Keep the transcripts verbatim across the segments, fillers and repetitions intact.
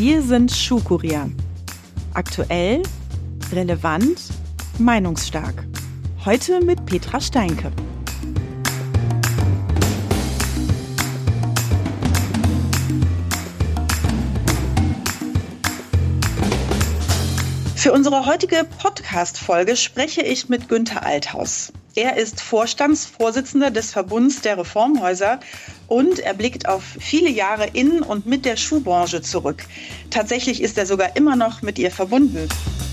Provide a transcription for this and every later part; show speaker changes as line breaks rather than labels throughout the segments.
Wir sind Schuhkurier. Aktuell, relevant, meinungsstark. Heute mit Petra Steinke. Für unsere heutige Podcast-Folge spreche ich mit Günther Althaus. Er ist Vorstandsvorsitzender des Verbunds der Reformhäuser und er blickt auf viele Jahre in und mit der Schuhbranche zurück. Tatsächlich ist er sogar immer noch mit ihr verbunden.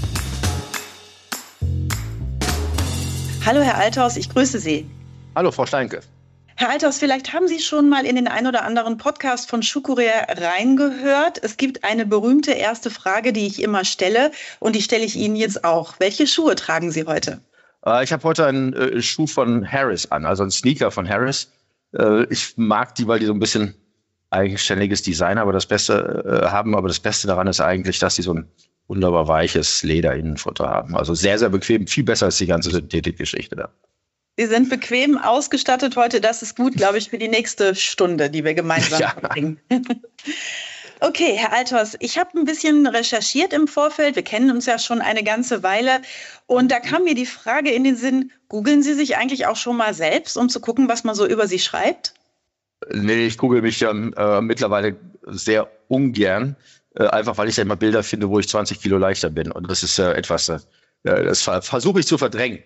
Hallo Herr Althaus, ich grüße Sie.
Hallo Frau Steinke.
Herr Althaus, vielleicht haben Sie schon mal in den ein oder anderen Podcast von Schuhkurier reingehört. Es gibt eine berühmte erste Frage, die ich immer stelle und die stelle ich Ihnen jetzt auch. Welche Schuhe tragen Sie heute?
Äh, ich habe heute einen äh, Schuh von Harris an, also einen Sneaker von Harris. Äh, ich mag die, weil die so ein bisschen eigenständiges Design aber das Beste äh, haben. Aber das Beste daran ist eigentlich, dass die so ein wunderbar weiches Leder-Innenfutter haben. Also sehr, sehr bequem, viel besser als die ganze Synthetikgeschichte da.
Sie sind bequem ausgestattet heute. Das ist gut, glaube ich, für die nächste Stunde, die wir gemeinsam
ja.
verbringen. Okay, Herr Althaus, ich habe ein bisschen recherchiert im Vorfeld. Wir kennen uns ja schon eine ganze Weile. Und da kam mir die Frage in den Sinn, googeln Sie sich eigentlich auch schon mal selbst, um zu gucken, was man so über Sie schreibt?
Nee, ich google mich ja äh, mittlerweile sehr ungern. Äh, einfach, weil ich da immer Bilder finde, wo ich zwanzig Kilo leichter bin. Und das ist äh, etwas... Äh, Das versuche ich zu verdrängen.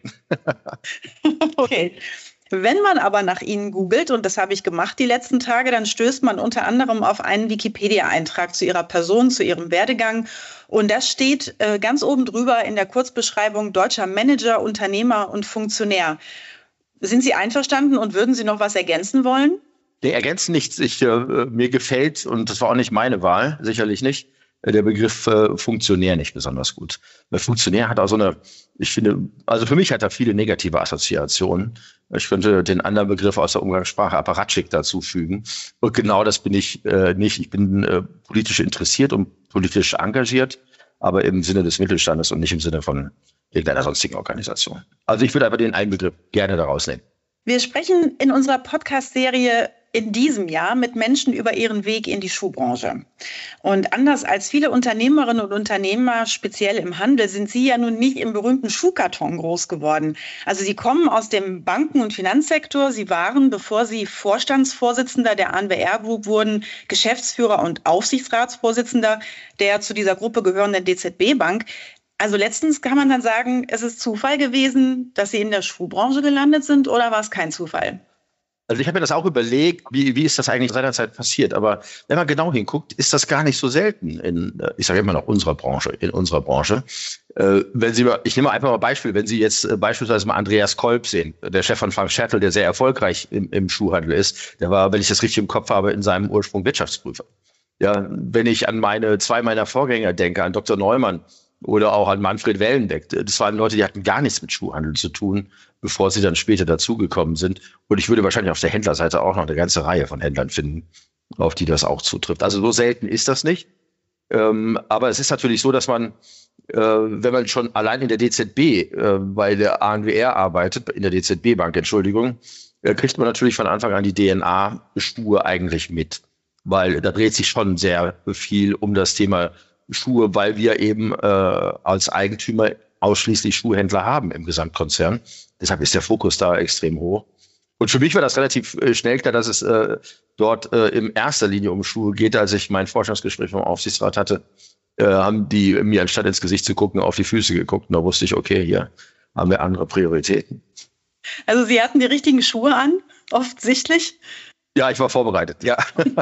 Okay. Wenn man aber nach Ihnen googelt, und das habe ich gemacht die letzten Tage, dann stößt man unter anderem auf einen Wikipedia-Eintrag zu Ihrer Person, zu Ihrem Werdegang. Und das steht äh, ganz oben drüber in der Kurzbeschreibung deutscher Manager, Unternehmer und Funktionär. Sind Sie einverstanden und würden Sie noch was ergänzen wollen?
Nee, ergänzen nichts. Ich, äh, mir gefällt, und das war auch nicht meine Wahl, sicherlich nicht, der Begriff äh, Funktionär nicht besonders gut. Weil Funktionär hat auch so eine, ich finde, also für mich hat er viele negative Assoziationen. Ich könnte den anderen Begriff aus der Umgangssprache Apparatschik dazu fügen. Und genau das bin ich äh, nicht. Ich bin äh, politisch interessiert und politisch engagiert, aber im Sinne des Mittelstandes und nicht im Sinne von irgendeiner sonstigen Organisation. Also ich würde einfach den einen Begriff gerne daraus nehmen.
Wir sprechen in unserer Podcast-Serie in diesem Jahr mit Menschen über ihren Weg in die Schuhbranche. Und anders als viele Unternehmerinnen und Unternehmer, speziell im Handel, sind Sie ja nun nicht im berühmten Schuhkarton groß geworden. Also Sie kommen aus dem Banken- und Finanzsektor. Sie waren, bevor Sie Vorstandsvorsitzender der A N W R Group wurden, Geschäftsführer und Aufsichtsratsvorsitzender der zu dieser Gruppe gehörenden D Z B Bank. Also letztens kann man dann sagen, es ist Zufall gewesen, dass Sie in der Schuhbranche gelandet sind, oder war es kein Zufall?
Also ich habe mir das auch überlegt, wie, wie ist das eigentlich seinerzeit passiert? Aber wenn man genau hinguckt, ist das gar nicht so selten in, ich sage immer noch unserer Branche, in unserer Branche. Äh, wenn Sie, ich nehme einfach mal ein Beispiel, wenn Sie jetzt äh, beispielsweise mal Andreas Kolb sehen, der Chef von Frank Schertl, der sehr erfolgreich im, im Schuhhandel ist, der war, wenn ich das richtig im Kopf habe, in seinem Ursprung Wirtschaftsprüfer. Ja, wenn ich an meine zwei meiner Vorgänger denke, an Doktor Neumann, oder auch an Manfred Wellenbeck. Das waren Leute, die hatten gar nichts mit Schuhhandel zu tun, bevor sie dann später dazugekommen sind. Und ich würde wahrscheinlich auf der Händlerseite auch noch eine ganze Reihe von Händlern finden, auf die das auch zutrifft. Also so selten ist das nicht. Ähm, aber es ist natürlich so, dass man, äh, wenn man schon allein in der D Z B äh, bei der A N W R arbeitet, in der D Z B Bank, Entschuldigung, äh, kriegt man natürlich von Anfang an die D N A-Schuhe eigentlich mit. Weil da dreht sich schon sehr viel um das Thema Schuhe, weil wir eben äh, als Eigentümer ausschließlich Schuhhändler haben im Gesamtkonzern. Deshalb ist der Fokus da extrem hoch. Und für mich war das relativ äh, schnell klar, dass es äh, dort äh, in erster Linie um Schuhe geht. Als ich mein Vorstandsgespräch vom Aufsichtsrat hatte, äh, haben die mir anstatt ins Gesicht zu gucken, auf die Füße geguckt. Und da wusste ich, okay, hier haben wir andere Prioritäten.
Also Sie hatten die richtigen Schuhe an, offensichtlich.
Ja, ich war vorbereitet, ja.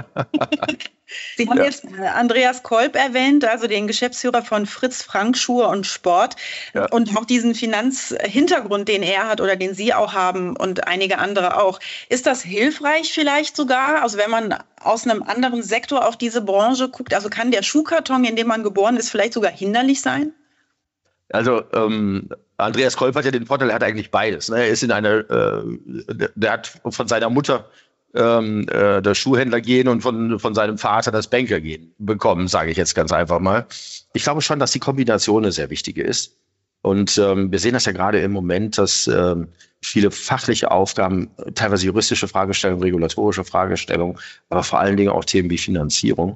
Sie haben
ja.
jetzt Andreas Kolb erwähnt, also den Geschäftsführer von Fritz Frank Schuhe und Sport, ja. Und auch diesen Finanzhintergrund, den er hat oder den Sie auch haben und einige andere auch. Ist das hilfreich vielleicht sogar, also wenn man aus einem anderen Sektor auf diese Branche guckt, also kann der Schuhkarton, in dem man geboren ist, vielleicht sogar hinderlich sein?
Also ähm, Andreas Kolb hat ja den Vorteil, er hat eigentlich beides. Ne? Er ist in einer, äh, der, der hat von seiner Mutter Ähm, äh, das Schuhhändler gehen und von, von seinem Vater das Banker gehen bekommen, sage ich jetzt ganz einfach mal. Ich glaube schon, dass die Kombination eine sehr wichtige ist. Und ähm, wir sehen das ja gerade im Moment, dass ähm, viele fachliche Aufgaben, teilweise juristische Fragestellungen, regulatorische Fragestellungen, aber vor allen Dingen auch Themen wie Finanzierung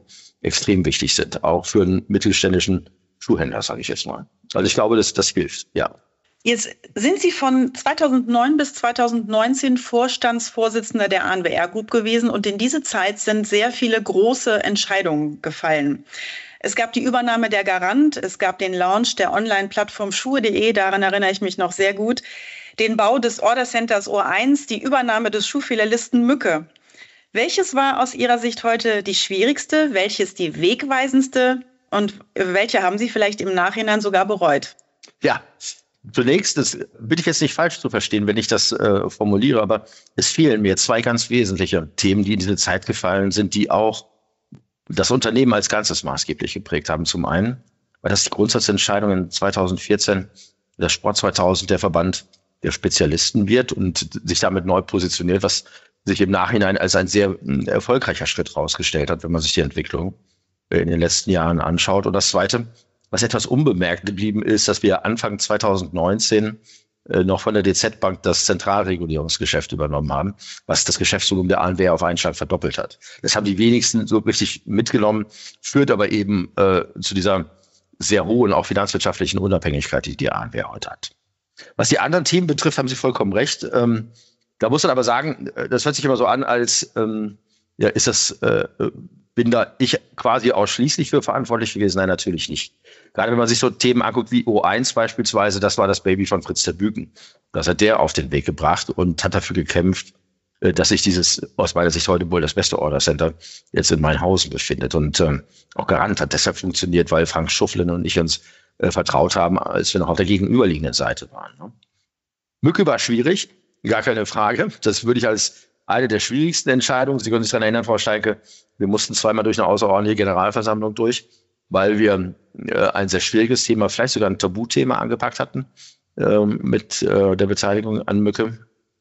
extrem wichtig sind, auch für einen mittelständischen Schuhhändler, sage ich jetzt mal. Also ich glaube, das, das hilft, ja.
Jetzt sind Sie von zweitausendneun bis zweitausendneunzehn Vorstandsvorsitzender der A N W R Group gewesen und in diese Zeit sind sehr viele große Entscheidungen gefallen. Es gab die Übernahme der Garant, es gab den Launch der Online-Plattform Schuhe punkt de, daran erinnere ich mich noch sehr gut, den Bau des Order Centers O eins, die Übernahme des Schuhfehlerlisten Mücke. Welches war aus Ihrer Sicht heute die schwierigste, welches die wegweisendste und welche haben Sie vielleicht im Nachhinein sogar bereut?
Ja, zunächst, das bitte ich jetzt nicht falsch zu verstehen, wenn ich das äh, formuliere, aber es fehlen mir zwei ganz wesentliche Themen, die in diese Zeit gefallen sind, die auch das Unternehmen als Ganzes maßgeblich geprägt haben. Zum einen, weil das die Grundsatzentscheidung in zweitausendvierzehn, der Sport zweitausend, der Verband der Spezialisten wird und sich damit neu positioniert, was sich im Nachhinein als ein sehr äh, erfolgreicher Schritt herausgestellt hat, wenn man sich die Entwicklung in den letzten Jahren anschaut. Und das Zweite, was etwas unbemerkt geblieben ist, dass wir Anfang zweitausendneunzehn äh, noch von der D Z Bank das Zentralregulierungsgeschäft übernommen haben, was das Geschäftsvolumen der A N W R auf einen Schlag verdoppelt hat. Das haben die wenigsten so richtig mitgenommen, führt aber eben äh, zu dieser sehr hohen, auch finanzwirtschaftlichen Unabhängigkeit, die die A N W R heute hat. Was die anderen Themen betrifft, haben Sie vollkommen recht. Ähm, da muss man aber sagen, das hört sich immer so an, als ähm, ja, ist das äh, bin da ich quasi ausschließlich für verantwortlich gewesen? Nein, natürlich nicht. Gerade wenn man sich so Themen anguckt wie O eins beispielsweise, das war das Baby von Fritz Terbüken. Das hat der auf den Weg gebracht und hat dafür gekämpft, dass sich dieses, aus meiner Sicht heute wohl das beste Order Center jetzt in Mainhausen befindet. Und ähm, auch Garant hat deshalb funktioniert, weil Frank Schufflen und ich uns äh, vertraut haben, als wir noch auf der gegenüberliegenden Seite waren. Ne? Mücke war schwierig, gar keine Frage. Das würde ich als eine der schwierigsten Entscheidungen, Sie können sich daran erinnern, Frau Steinke, wir mussten zweimal durch eine außerordentliche Generalversammlung durch, weil wir äh, ein sehr schwieriges Thema, vielleicht sogar ein Tabuthema angepackt hatten äh, mit äh, der Beteiligung an Mücke.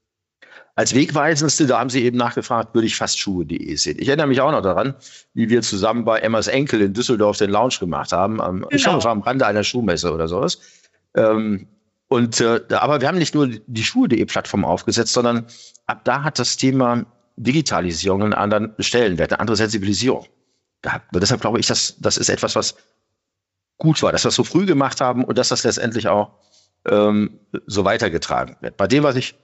Als Wegweisendste, da haben Sie eben nachgefragt, würde ich fast Schuhe punkt de sehen. Ich erinnere mich auch noch daran, wie wir zusammen bei Emmas Enkel in Düsseldorf den Launch gemacht haben. Am, genau. Ich glaube, es war am Rande einer Schuhmesse oder sowas. Ähm, und äh, aber wir haben nicht nur die Schuhe punkt de-Plattform aufgesetzt, sondern ab da hat das Thema Digitalisierung einen anderen Stellenwert, eine andere Sensibilisierung. Da, deshalb glaube ich, dass das ist etwas, was gut war, dass wir es so früh gemacht haben und dass das letztendlich auch ähm, so weitergetragen wird. Bei dem, was ich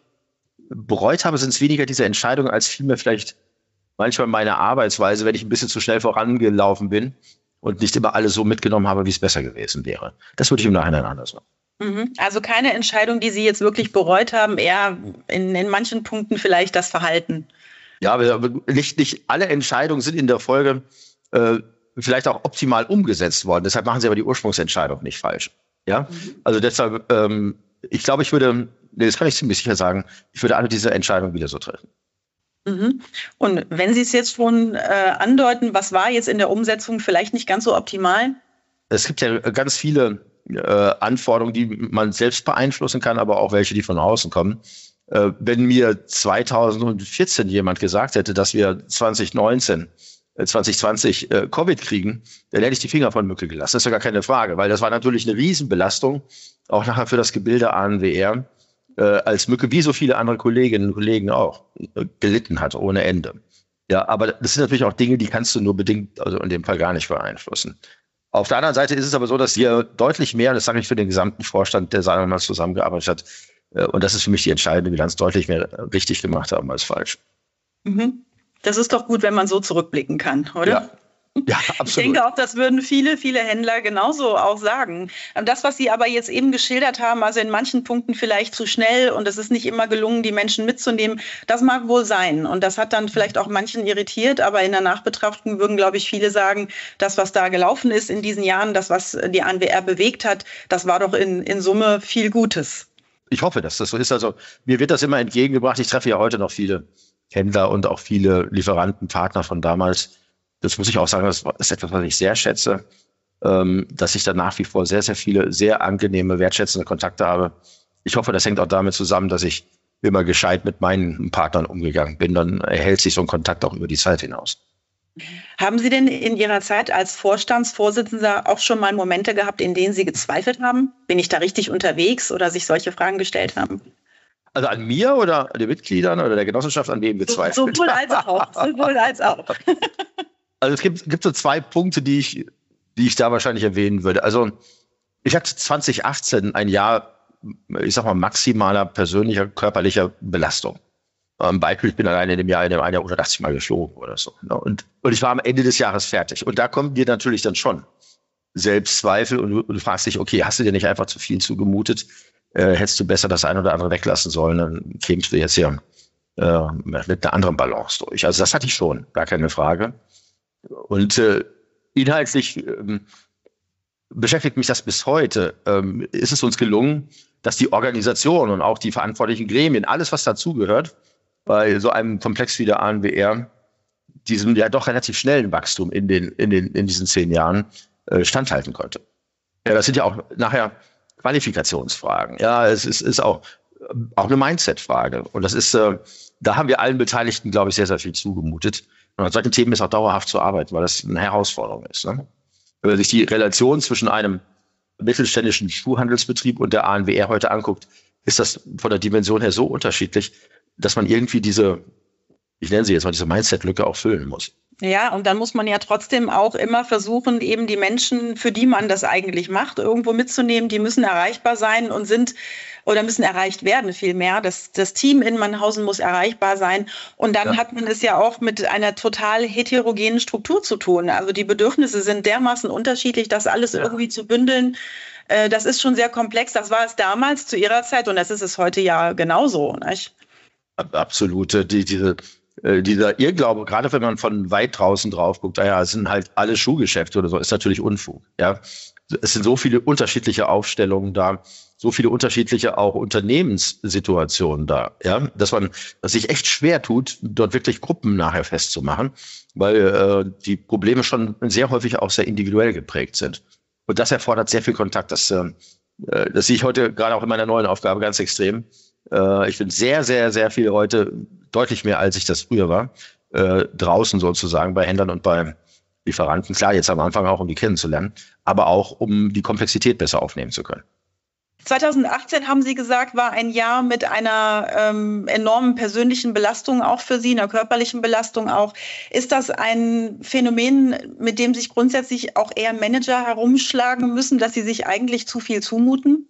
bereut habe, sind es weniger diese Entscheidungen, als vielmehr vielleicht manchmal meine Arbeitsweise, wenn ich ein bisschen zu schnell vorangelaufen bin und nicht immer alles so mitgenommen habe, wie es besser gewesen wäre. Das würde ich im Nachhinein anders machen.
Also keine Entscheidung, die Sie jetzt wirklich bereut haben, eher in, in manchen Punkten vielleicht das Verhalten.
Ja, aber nicht, nicht alle Entscheidungen sind in der Folge äh, vielleicht auch optimal umgesetzt worden. Deshalb machen Sie aber die Ursprungsentscheidung nicht falsch. Ja, mhm. Also deshalb, ähm, ich glaube, ich würde, nee, das kann ich ziemlich sicher sagen, ich würde alle diese Entscheidungen wieder so treffen.
Mhm. Und wenn Sie es jetzt schon äh, andeuten, was war jetzt in der Umsetzung vielleicht nicht ganz so optimal?
Es gibt ja ganz viele äh, Anforderungen, die man selbst beeinflussen kann, aber auch welche, die von außen kommen. Äh, wenn mir zweitausendvierzehn jemand gesagt hätte, dass wir zwanzig neunzehn, äh, zwanzig zwanzig äh, Covid kriegen, dann hätte ich die Finger von Mücke gelassen. Das ist ja gar keine Frage, weil das war natürlich eine Riesenbelastung, auch nachher für das Gebilde A N W R, äh, als Mücke, wie so viele andere Kolleginnen und Kollegen auch, äh, gelitten hat ohne Ende. Ja, aber das sind natürlich auch Dinge, die kannst du nur bedingt, also in dem Fall gar nicht beeinflussen. Auf der anderen Seite ist es aber so, dass wir deutlich mehr, das sage ich für den gesamten Vorstand, der sagen wir mal zusammengearbeitet hat, äh, und das ist für mich die entscheidende Bilanz, deutlich mehr richtig gemacht haben als falsch.
Mhm. Das ist doch gut, wenn man so zurückblicken kann, oder?
Ja. Ja, absolut.
Ich denke auch, das würden viele, viele Händler genauso auch sagen. Das, was Sie aber jetzt eben geschildert haben, also in manchen Punkten vielleicht zu schnell und es ist nicht immer gelungen, die Menschen mitzunehmen, das mag wohl sein. Und das hat dann vielleicht auch manchen irritiert, aber in der Nachbetrachtung würden, glaube ich, viele sagen, das, was da gelaufen ist in diesen Jahren, das, was die A N W R bewegt hat, das war doch in, in Summe viel Gutes.
Ich hoffe, dass das so ist. Also mir wird das immer entgegengebracht. Ich treffe ja heute noch viele Händler und auch viele Lieferanten, Partner von damals. Das muss ich auch sagen, das ist etwas, was ich sehr schätze, ähm, dass ich da nach wie vor sehr, sehr viele, sehr angenehme, wertschätzende Kontakte habe. Ich hoffe, das hängt auch damit zusammen, dass ich immer gescheit mit meinen Partnern umgegangen bin. Dann erhält sich so ein Kontakt auch über die Zeit hinaus.
Haben Sie denn in Ihrer Zeit als Vorstandsvorsitzender auch schon mal Momente gehabt, in denen Sie gezweifelt haben? Bin ich da richtig unterwegs oder sich solche Fragen gestellt haben?
Also an mir oder an den Mitgliedern oder der Genossenschaft, an wem gezweifelt?
Sowohl als auch. Sowohl als auch.
Also es gibt, gibt so zwei Punkte, die ich, die ich da wahrscheinlich erwähnen würde. Also ich hatte zwanzig achtzehn ein Jahr, ich sag mal, maximaler persönlicher, körperlicher Belastung. Ein Beispiel, ich bin alleine in dem Jahr in dem einen Jahr hundertachtzig Mal geflogen oder so. Und, und ich war am Ende des Jahres fertig. Und da kommen dir natürlich dann schon Selbstzweifel und du, und du fragst dich, okay, hast du dir nicht einfach zu viel zugemutet? Äh, hättest du besser das eine oder andere weglassen sollen, dann kämst du jetzt hier äh, mit einer anderen Balance durch. Also das hatte ich schon, gar keine Frage. Und äh, inhaltlich ähm, beschäftigt mich das bis heute. Ähm, ist es uns gelungen, dass die Organisation und auch die verantwortlichen Gremien, alles was dazugehört, bei so einem Komplex wie der A N W R, diesem ja doch relativ schnellen Wachstum in den in den in diesen zehn Jahren äh, standhalten konnte. Ja, das sind ja auch nachher Qualifikationsfragen. Ja, es ist, ist auch auch eine Mindset-Frage. Und das ist, äh, da haben wir allen Beteiligten, glaube ich, sehr sehr viel zugemutet. Und an solchen Themen ist auch dauerhaft zu arbeiten, weil das eine Herausforderung ist. Ne? Wenn man sich die Relation zwischen einem mittelständischen Schuhhandelsbetrieb und der A N W R heute anguckt, ist das von der Dimension her so unterschiedlich, dass man irgendwie diese, ich nenne sie jetzt mal, diese Mindset-Lücke auch füllen muss.
Ja, und dann muss man ja trotzdem auch immer versuchen, eben die Menschen, für die man das eigentlich macht, irgendwo mitzunehmen. Die müssen erreichbar sein und sind oder müssen erreicht werden vielmehr. Das, das Team in Mannhausen muss erreichbar sein. Und dann ja. hat man es ja auch mit einer total heterogenen Struktur zu tun. Also die Bedürfnisse sind dermaßen unterschiedlich, das alles ja. irgendwie zu bündeln. Äh, das ist schon sehr komplex. Das war es damals zu ihrer Zeit und das ist es heute ja genauso. Nicht?
Absolute, die, diese, äh, dieser Irrglaube, gerade wenn man von weit draußen drauf guckt, naja, es sind halt alle Schuhgeschäfte oder so, ist natürlich Unfug. Ja, es sind so viele unterschiedliche Aufstellungen da, so viele unterschiedliche auch Unternehmenssituationen da, ja, dass man, dass sich echt schwer tut, dort wirklich Gruppen nachher festzumachen, weil äh, die Probleme schon sehr häufig auch sehr individuell geprägt sind. Und das erfordert sehr viel Kontakt. Das, äh, das sehe ich heute gerade auch in meiner neuen Aufgabe ganz extrem. Ich bin sehr, sehr, sehr viel heute, deutlich mehr, als ich das früher war, äh, draußen sozusagen bei Händlern und bei Lieferanten. Klar, jetzt am Anfang auch, um die kennenzulernen, aber auch, um die Komplexität besser aufnehmen zu können.
zwanzig achtzehn, haben Sie gesagt, war ein Jahr mit einer ähm, enormen persönlichen Belastung auch für Sie, einer körperlichen Belastung auch. Ist das ein Phänomen, mit dem sich grundsätzlich auch eher Manager herumschlagen müssen, dass sie sich eigentlich zu viel zumuten?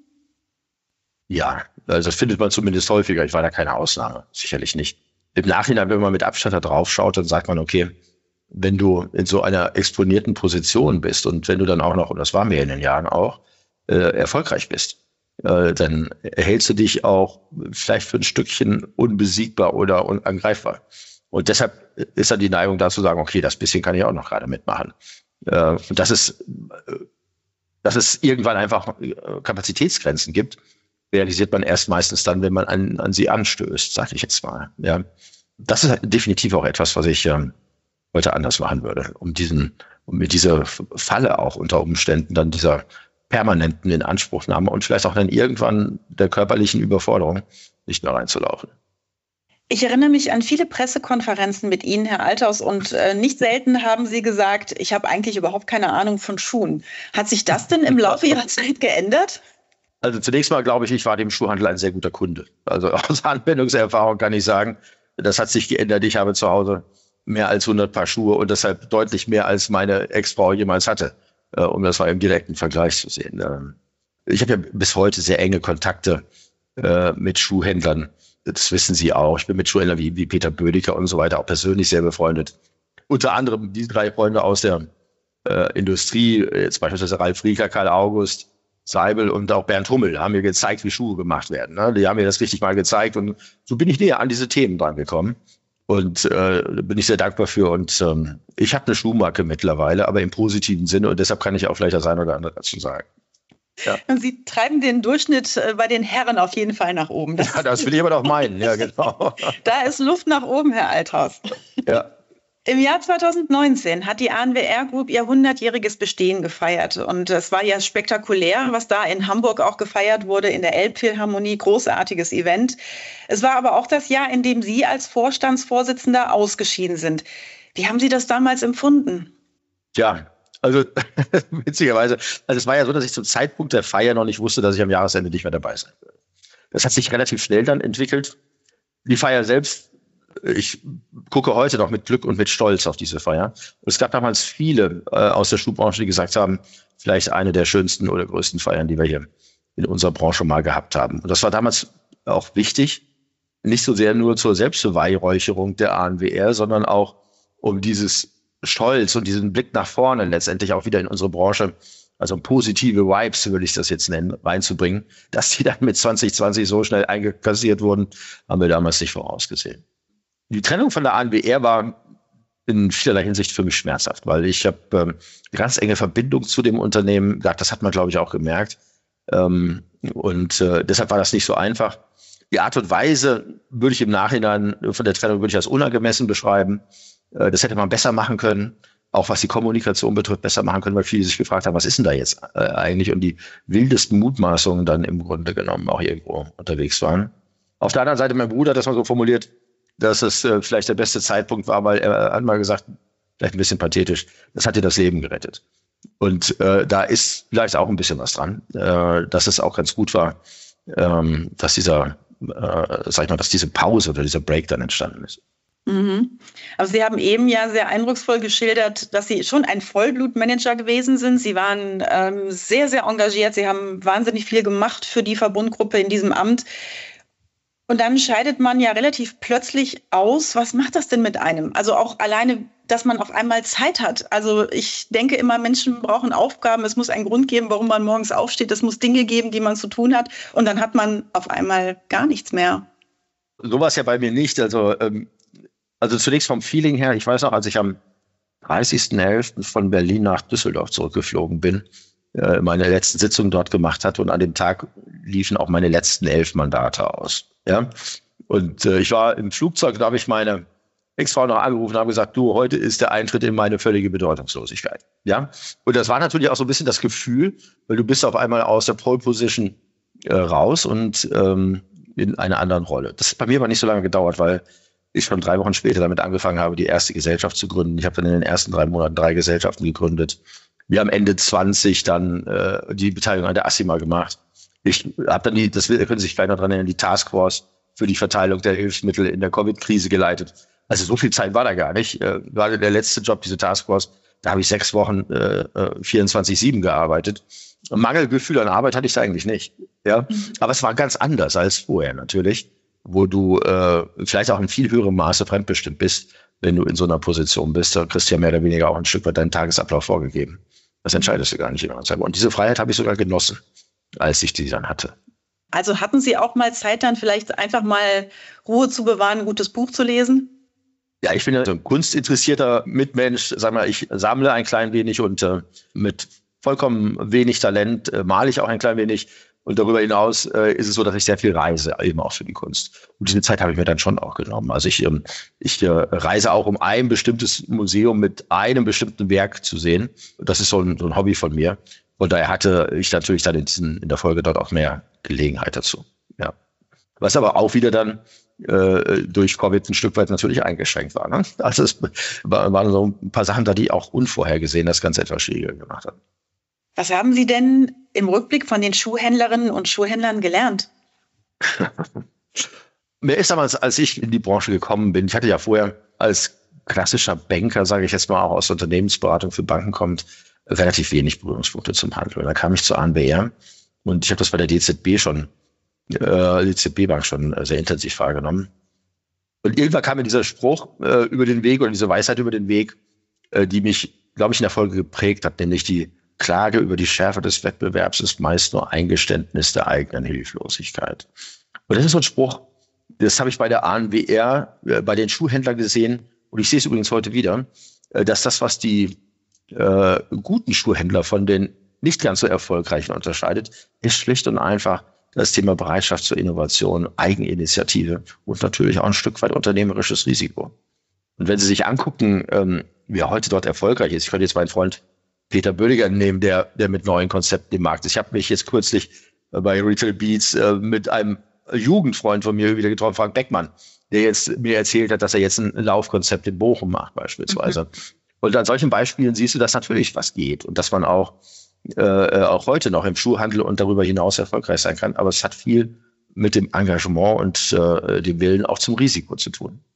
Ja, also das findet man zumindest häufiger. Ich war da keine Ausnahme, sicherlich nicht. Im Nachhinein, wenn man mit Abstand da drauf schaut, dann sagt man, okay, wenn du in so einer exponierten Position bist und wenn du dann auch noch, und das war mir in den Jahren auch, äh, erfolgreich bist, äh, dann erhältst du dich auch vielleicht für ein Stückchen unbesiegbar oder unangreifbar. Und deshalb ist dann die Neigung da zu sagen, okay, das bisschen kann ich auch noch gerade mitmachen. Äh, und dass es, dass es irgendwann einfach Kapazitätsgrenzen gibt, realisiert man erst meistens dann, wenn man an, an sie anstößt, sage ich jetzt mal. Ja, das ist definitiv auch etwas, was ich ähm, heute anders machen würde, um diesen, um mit dieser Falle auch unter Umständen dann dieser permanenten Inanspruchnahme und vielleicht auch dann irgendwann der körperlichen Überforderung nicht mehr reinzulaufen.
Ich erinnere mich an viele Pressekonferenzen mit Ihnen, Herr Althaus, und äh, nicht selten haben Sie gesagt, ich habe eigentlich überhaupt keine Ahnung von Schuhen. Hat sich das denn im Laufe Ihrer Zeit geändert?
Also zunächst mal glaube ich, ich war dem Schuhhandel ein sehr guter Kunde. Also aus Anwendungserfahrung kann ich sagen, das hat sich geändert. Ich habe zu Hause mehr als hundert Paar Schuhe und deshalb deutlich mehr als meine Ex-Frau jemals hatte, äh, um das mal im direkten Vergleich zu sehen. Ähm, ich habe ja bis heute sehr enge Kontakte äh, mit Schuhhändlern. Das wissen Sie auch. Ich bin mit Schuhhändlern wie, wie Peter Bödecker und so weiter auch persönlich sehr befreundet. Unter anderem die drei Freunde aus der äh, Industrie, jetzt beispielsweise Ralf Rieker, Karl August, Seibel und auch Bernd Hummel haben mir gezeigt, wie Schuhe gemacht werden. Ne? Die haben mir das richtig mal gezeigt und so bin ich näher an diese Themen dran gekommen und äh, bin ich sehr dankbar für. Und ähm, ich habe eine Schuhmarke mittlerweile, aber im positiven Sinne und deshalb kann ich auch vielleicht das eine oder andere dazu sagen.
Ja. Und Sie treiben den Durchschnitt bei den Herren auf jeden Fall nach oben.
Das, ja, das will ich aber doch meinen. Ja, genau.
Da ist Luft nach oben, Herr Althaus.
Ja.
Im Jahr zwanzig neunzehn hat die A N W R Group ihr hundertjähriges Bestehen gefeiert. Und es war ja spektakulär, was da in Hamburg auch gefeiert wurde, in der Elbphilharmonie. Großartiges Event. Es war aber auch das Jahr, in dem Sie als Vorstandsvorsitzender ausgeschieden sind. Wie haben Sie das damals empfunden?
Ja, also witzigerweise, also es war ja so, dass ich zum Zeitpunkt der Feier noch nicht wusste, dass ich am Jahresende nicht mehr dabei sein würde. Das hat sich relativ schnell dann entwickelt. Die Feier selbst ich gucke heute noch mit Glück und mit Stolz auf diese Feier. Und es gab damals viele äh, aus der Schuhbranche, die gesagt haben, vielleicht eine der schönsten oder größten Feiern, die wir hier in unserer Branche mal gehabt haben. Und das war damals auch wichtig, nicht so sehr nur zur Selbstbeweihräucherung der A N W R, sondern auch um dieses Stolz und diesen Blick nach vorne letztendlich auch wieder in unsere Branche, also positive Vibes, würde ich das jetzt nennen, reinzubringen. Dass die dann mit zwanzig zwanzig so schnell eingekassiert wurden, haben wir damals nicht vorausgesehen. Die Trennung von der A N W R war in vielerlei Hinsicht für mich schmerzhaft, weil ich habe ähm, eine ganz enge Verbindung zu dem Unternehmen gehabt. Das hat man, glaube ich, auch gemerkt. Ähm, und äh, deshalb war das nicht so einfach. Die Art und Weise würde ich im Nachhinein von der Trennung würde ich als unangemessen beschreiben. Äh, das hätte man besser machen können. Auch was die Kommunikation betrifft, besser machen können, weil viele sich gefragt haben, was ist denn da jetzt äh, eigentlich? Und die wildesten Mutmaßungen dann im Grunde genommen auch irgendwo unterwegs waren. Auf der anderen Seite, mein Bruder hat das mal so formuliert, dass es äh, vielleicht der beste Zeitpunkt war, weil er hat mal gesagt, vielleicht ein bisschen pathetisch, das hat dir das Leben gerettet. Und äh, da ist vielleicht auch ein bisschen was dran, äh, dass es auch ganz gut war, ähm, dass dieser, äh, sag ich mal, dass diese Pause oder dieser Break dann entstanden ist.
Mhm. Aber Sie haben eben ja sehr eindrucksvoll geschildert, dass Sie schon ein Vollblutmanager gewesen sind. Sie waren ähm, sehr, sehr engagiert. Sie haben wahnsinnig viel gemacht für die Verbundgruppe in diesem Amt. Und dann scheidet man ja relativ plötzlich aus. Was macht das denn mit einem? Also auch alleine, dass man auf einmal Zeit hat. Also ich denke immer, Menschen brauchen Aufgaben. Es muss einen Grund geben, warum man morgens aufsteht. Es muss Dinge geben, die man zu tun hat. Und dann hat man auf einmal gar nichts mehr.
So war es ja bei mir nicht. Also ähm Also zunächst vom Feeling her, ich weiß noch, als ich am dreißigsten elften von Berlin nach Düsseldorf zurückgeflogen bin, äh, meine letzten Sitzungen dort gemacht hatte und an dem Tag liefen auch meine letzten elf Mandate aus. Ja? Und äh, ich war im Flugzeug, da habe ich meine Ex-Frau noch angerufen und habe gesagt, du, heute ist der Eintritt in meine völlige Bedeutungslosigkeit. Ja? Und das war natürlich auch so ein bisschen das Gefühl, weil du bist auf einmal aus der Pole Position äh, raus und ähm, in einer anderen Rolle. Das hat bei mir aber nicht so lange gedauert, weil ich schon drei Wochen später damit angefangen habe, die erste Gesellschaft zu gründen. Ich habe dann in den ersten drei Monaten drei Gesellschaften gegründet. Wir haben Ende zwanzig dann äh, die Beteiligung an der ASIMA gemacht. Ich habe dann die, das können Sie sich gleich noch dran erinnern, die Taskforce für die Verteilung der Hilfsmittel in der Covid-Krise geleitet. Also so viel Zeit war da gar nicht. Äh, war der letzte Job, diese Taskforce, da habe ich sechs Wochen äh, vierundzwanzig sieben gearbeitet. Mangelgefühl an Arbeit hatte ich da eigentlich nicht. Ja, aber es war ganz anders als vorher natürlich, wo du äh, vielleicht auch in viel höherem Maße fremdbestimmt bist, wenn du in so einer Position bist. Da kriegst du ja mehr oder weniger auch ein Stück weit deinen Tagesablauf vorgegeben. Das entscheidest du gar nicht immer. Und diese Freiheit habe ich sogar genossen, als ich die dann hatte.
Also hatten Sie auch mal Zeit, dann vielleicht einfach mal Ruhe zu bewahren, ein gutes Buch zu lesen?
Ja, ich bin ja so ein kunstinteressierter Mitmensch. Sag mal, ich sammle ein klein wenig und äh, mit vollkommen wenig Talent äh, male ich auch ein klein wenig. Und darüber hinaus äh, ist es so, dass ich sehr viel reise, eben auch für die Kunst. Und diese Zeit habe ich mir dann schon auch genommen. Also ich, ähm, ich äh, reise auch, um ein bestimmtes Museum mit einem bestimmten Werk zu sehen. Das ist so ein, so ein Hobby von mir. Und daher hatte ich natürlich dann in, diesen, in der Folge dort auch mehr Gelegenheit dazu. Ja. Was aber auch wieder dann äh, durch Covid ein Stück weit natürlich eingeschränkt war. Ne? Also es war, waren so ein paar Sachen da, die auch unvorhergesehen das Ganze etwas schwieriger gemacht haben.
Was haben Sie denn im Rückblick von den Schuhhändlerinnen und Schuhhändlern gelernt?
Mir ist damals, als ich in die Branche gekommen bin, ich hatte ja vorher als klassischer Banker, sage ich jetzt mal, auch aus der Unternehmensberatung für Banken kommt, relativ wenig Berührungspunkte zum Handel. Und dann kam ich zur A N W R und ich habe das bei der D Z B schon, äh, D Z B Bank schon sehr intensiv wahrgenommen. Und irgendwann kam mir dieser Spruch äh, über den Weg oder diese Weisheit über den Weg, äh, die mich, glaube ich, in der Folge geprägt hat, nämlich die Klage über die Schärfe des Wettbewerbs ist meist nur Eingeständnis der eigenen Hilflosigkeit. Und das ist so ein Spruch, das habe ich bei der A N W R, äh, bei den Schuhhändlern gesehen, und ich sehe es übrigens heute wieder, äh, dass das, was die äh, guten Schuhhändler von den nicht ganz so erfolgreichen unterscheidet, ist schlicht und einfach das Thema Bereitschaft zur Innovation, Eigeninitiative und natürlich auch ein Stück weit unternehmerisches Risiko. Und wenn Sie sich angucken, ähm, wer heute dort erfolgreich ist, ich könnte jetzt meinen Freund Peter Bödiger nehmen, der, der mit neuen Konzepten im Markt ist. Ich habe mich jetzt kürzlich äh, bei Retail Beats äh, mit einem Jugendfreund von mir wieder getroffen, Frank Beckmann, der jetzt mir erzählt hat, dass er jetzt ein Laufkonzept in Bochum macht beispielsweise. Mhm. Und an solchen Beispielen siehst du, dass natürlich was geht und dass man auch, äh, auch heute noch im Schuhhandel und darüber hinaus erfolgreich sein kann. Aber es hat viel mit dem Engagement und äh, dem Willen auch zum Risiko zu tun.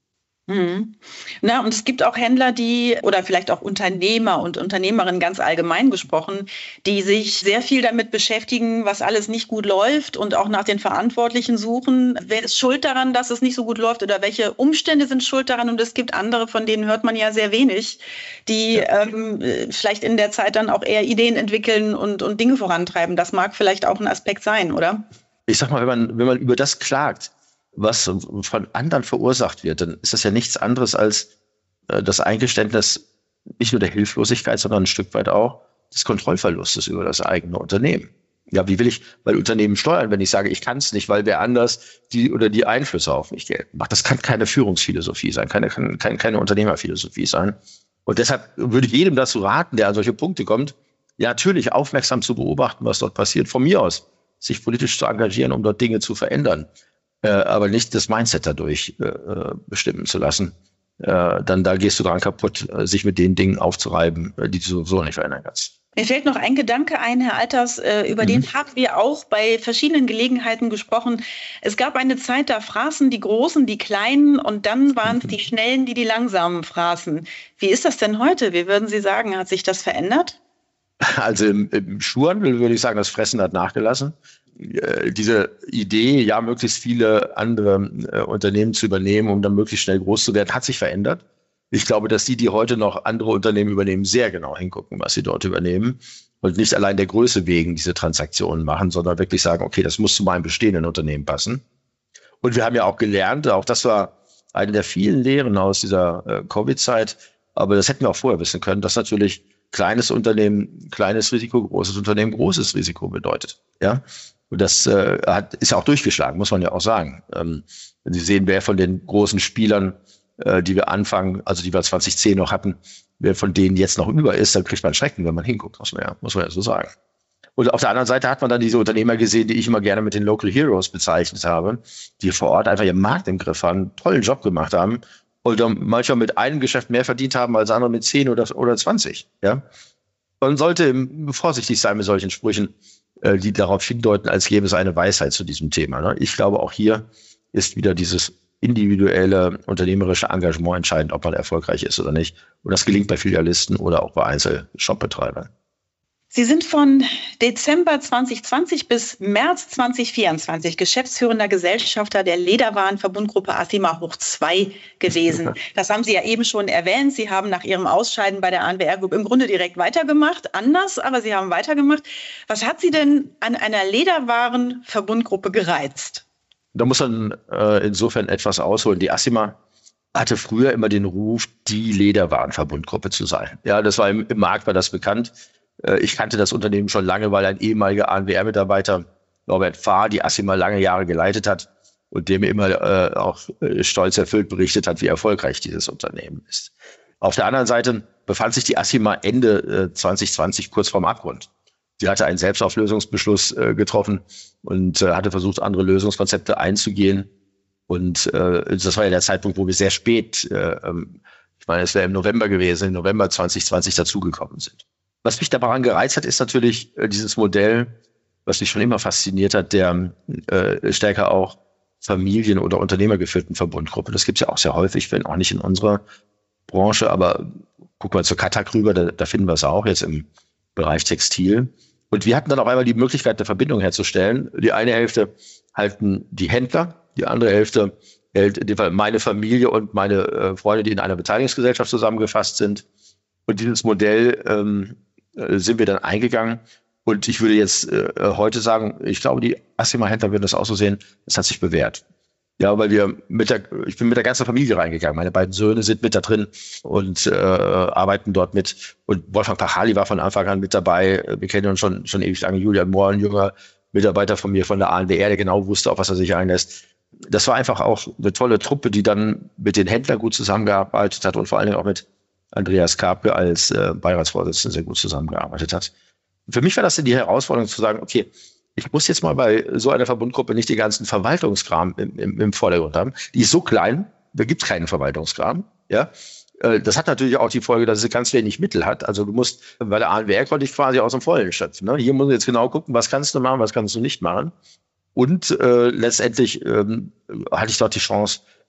Mhm. Na, und es gibt auch Händler, die oder vielleicht auch Unternehmer und Unternehmerinnen ganz allgemein gesprochen, die sich sehr viel damit beschäftigen, was alles nicht gut läuft und auch nach den Verantwortlichen suchen. Wer ist schuld daran, dass es nicht so gut läuft oder welche Umstände sind schuld daran? Und es gibt andere, von denen hört man ja sehr wenig, die
Ja.
ähm, vielleicht in der Zeit dann auch eher Ideen entwickeln und, und Dinge vorantreiben. Das mag vielleicht auch ein Aspekt sein, oder?
Ich sag mal, wenn man, wenn man über das klagt, was von anderen verursacht wird, dann ist das ja nichts anderes als äh, das Eingeständnis nicht nur der Hilflosigkeit, sondern ein Stück weit auch des Kontrollverlustes über das eigene Unternehmen. Ja, wie will ich weil Unternehmen steuern, wenn ich sage, ich kann es nicht, weil wer anders die oder die Einflüsse auf mich geltend macht? Das kann keine Führungsphilosophie sein, keine, kann, keine, keine Unternehmerphilosophie sein. Und deshalb würde ich jedem dazu raten, der an solche Punkte kommt, ja, natürlich aufmerksam zu beobachten, was dort passiert, von mir aus, sich politisch zu engagieren, um dort Dinge zu verändern. Äh, aber nicht das Mindset dadurch äh, bestimmen zu lassen. Äh, dann da gehst du dran kaputt, äh, sich mit den Dingen aufzureiben, die du sowieso nicht verändern kannst.
Mir fällt noch ein Gedanke ein, Herr Alters, äh, über mhm. den haben wir auch bei verschiedenen Gelegenheiten gesprochen. Es gab eine Zeit, da fraßen die Großen die Kleinen und dann waren es mhm. die Schnellen, die die Langsamen fraßen. Wie ist das denn heute? Wie würden Sie sagen, hat sich das verändert?
Also im, im Schuhhandel würde ich sagen, das Fressen hat nachgelassen. Äh, diese Idee, ja, möglichst viele andere äh, Unternehmen zu übernehmen, um dann möglichst schnell groß zu werden, hat sich verändert. Ich glaube, dass die, die heute noch andere Unternehmen übernehmen, sehr genau hingucken, was sie dort übernehmen und nicht allein der Größe wegen diese Transaktionen machen, sondern wirklich sagen, okay, das muss zu meinem bestehenden Unternehmen passen. Und wir haben ja auch gelernt, auch das war eine der vielen Lehren aus dieser äh, Covid-Zeit, aber das hätten wir auch vorher wissen können, dass natürlich kleines Unternehmen, kleines Risiko, großes Unternehmen, großes Risiko bedeutet. Ja, und das äh, hat, ist ja auch durchgeschlagen, muss man ja auch sagen. Ähm, wenn Sie sehen, wer von den großen Spielern, äh, die wir anfangen, also die wir zwanzig zehn noch hatten, wer von denen jetzt noch über ist, dann kriegt man Schrecken, wenn man hinguckt, muss man ja, muss man ja so sagen. Und auf der anderen Seite hat man dann diese Unternehmer gesehen, die ich immer gerne mit den Local Heroes bezeichnet habe, die vor Ort einfach ihren Markt im Griff haben, einen tollen Job gemacht haben, oder manchmal mit einem Geschäft mehr verdient haben als andere mit zehn oder, oder zwanzig. Ja? Man sollte vorsichtig sein mit solchen Sprüchen, äh, die darauf hindeuten, als gäbe es eine Weisheit zu diesem Thema. Ne? Ich glaube, auch hier ist wieder dieses individuelle unternehmerische Engagement entscheidend, ob man erfolgreich ist oder nicht. Und das gelingt bei Filialisten oder auch bei Einzelshopbetreibern.
Sie sind von Dezember zwanzig zwanzig bis März zwanzig vierundzwanzig geschäftsführender Gesellschafter der Lederwarenverbundgruppe ASIMA hoch zwei gewesen. Das haben Sie ja eben schon erwähnt. Sie haben nach Ihrem Ausscheiden bei der A N W R Group im Grunde direkt weitergemacht. Anders, aber Sie haben weitergemacht. Was hat Sie denn an einer Lederwarenverbundgruppe gereizt?
Da muss man äh, insofern etwas ausholen. Die ASIMA hatte früher immer den Ruf, die Lederwarenverbundgruppe zu sein. Ja, das war im, im Markt war das bekannt. Ich kannte das Unternehmen schon lange, weil ein ehemaliger A N W R-Mitarbeiter, Norbert Fahr, die ASIMA lange Jahre geleitet hat und der mir immer äh, auch äh, stolz erfüllt berichtet hat, wie erfolgreich dieses Unternehmen ist. Auf der anderen Seite befand sich die ASIMA Ende äh, zwanzig zwanzig kurz vorm Abgrund. Sie hatte einen Selbstauflösungsbeschluss äh, getroffen und äh, hatte versucht, andere Lösungskonzepte einzugehen. Und äh, das war ja der Zeitpunkt, wo wir sehr spät, äh, ich meine, es wäre im November gewesen, im November zwanzig zwanzig dazugekommen sind. Was mich daran gereizt hat, ist natürlich äh, dieses Modell, was mich schon immer fasziniert hat, der äh, stärker auch Familien- oder Unternehmergeführten Verbundgruppe. Das gibt es ja auch sehr häufig, wenn auch nicht in unserer Branche, aber guck mal zur Katak rüber, da, da finden wir es auch jetzt im Bereich Textil. Und wir hatten dann auf einmal die Möglichkeit, eine Verbindung herzustellen. Die eine Hälfte halten die Händler, die andere Hälfte hält in dem Fall meine Familie und meine äh, Freunde, die in einer Beteiligungsgesellschaft zusammengefasst sind. Und dieses Modell ähm, sind wir dann eingegangen. Und ich würde jetzt äh, heute sagen, ich glaube, die ASIMA-Händler würden das auch so sehen, das hat sich bewährt. Ja, weil wir mit der, ich bin mit der ganzen Familie reingegangen. Meine beiden Söhne sind mit da drin und äh, arbeiten dort mit. Und Wolfgang Pachali war von Anfang an mit dabei. Wir kennen uns schon schon ewig lange. Julian Mohr, ein junger Mitarbeiter von mir von der A N W R, der genau wusste, auf was er sich einlässt. Das war einfach auch eine tolle Truppe, die dann mit den Händlern gut zusammengearbeitet hat und vor allen Dingen auch mit Andreas Karpe als äh, Beiratsvorsitzender sehr gut zusammengearbeitet hat. Für mich war das die Herausforderung zu sagen, okay, ich muss jetzt mal bei so einer Verbundgruppe nicht den ganzen Verwaltungskram im, im, im Vordergrund haben. Die ist so klein, da gibt es keinen Verwaltungskram. Ja, äh, das hat natürlich auch die Folge, dass sie ganz wenig Mittel hat. Also du musst, bei der A N W R konnte ich quasi aus dem Vollen schöpfen. Ne? Hier muss ich jetzt genau gucken, was kannst du machen, was kannst du nicht machen. Und äh, letztendlich ähm, hatte ich dort die Chance,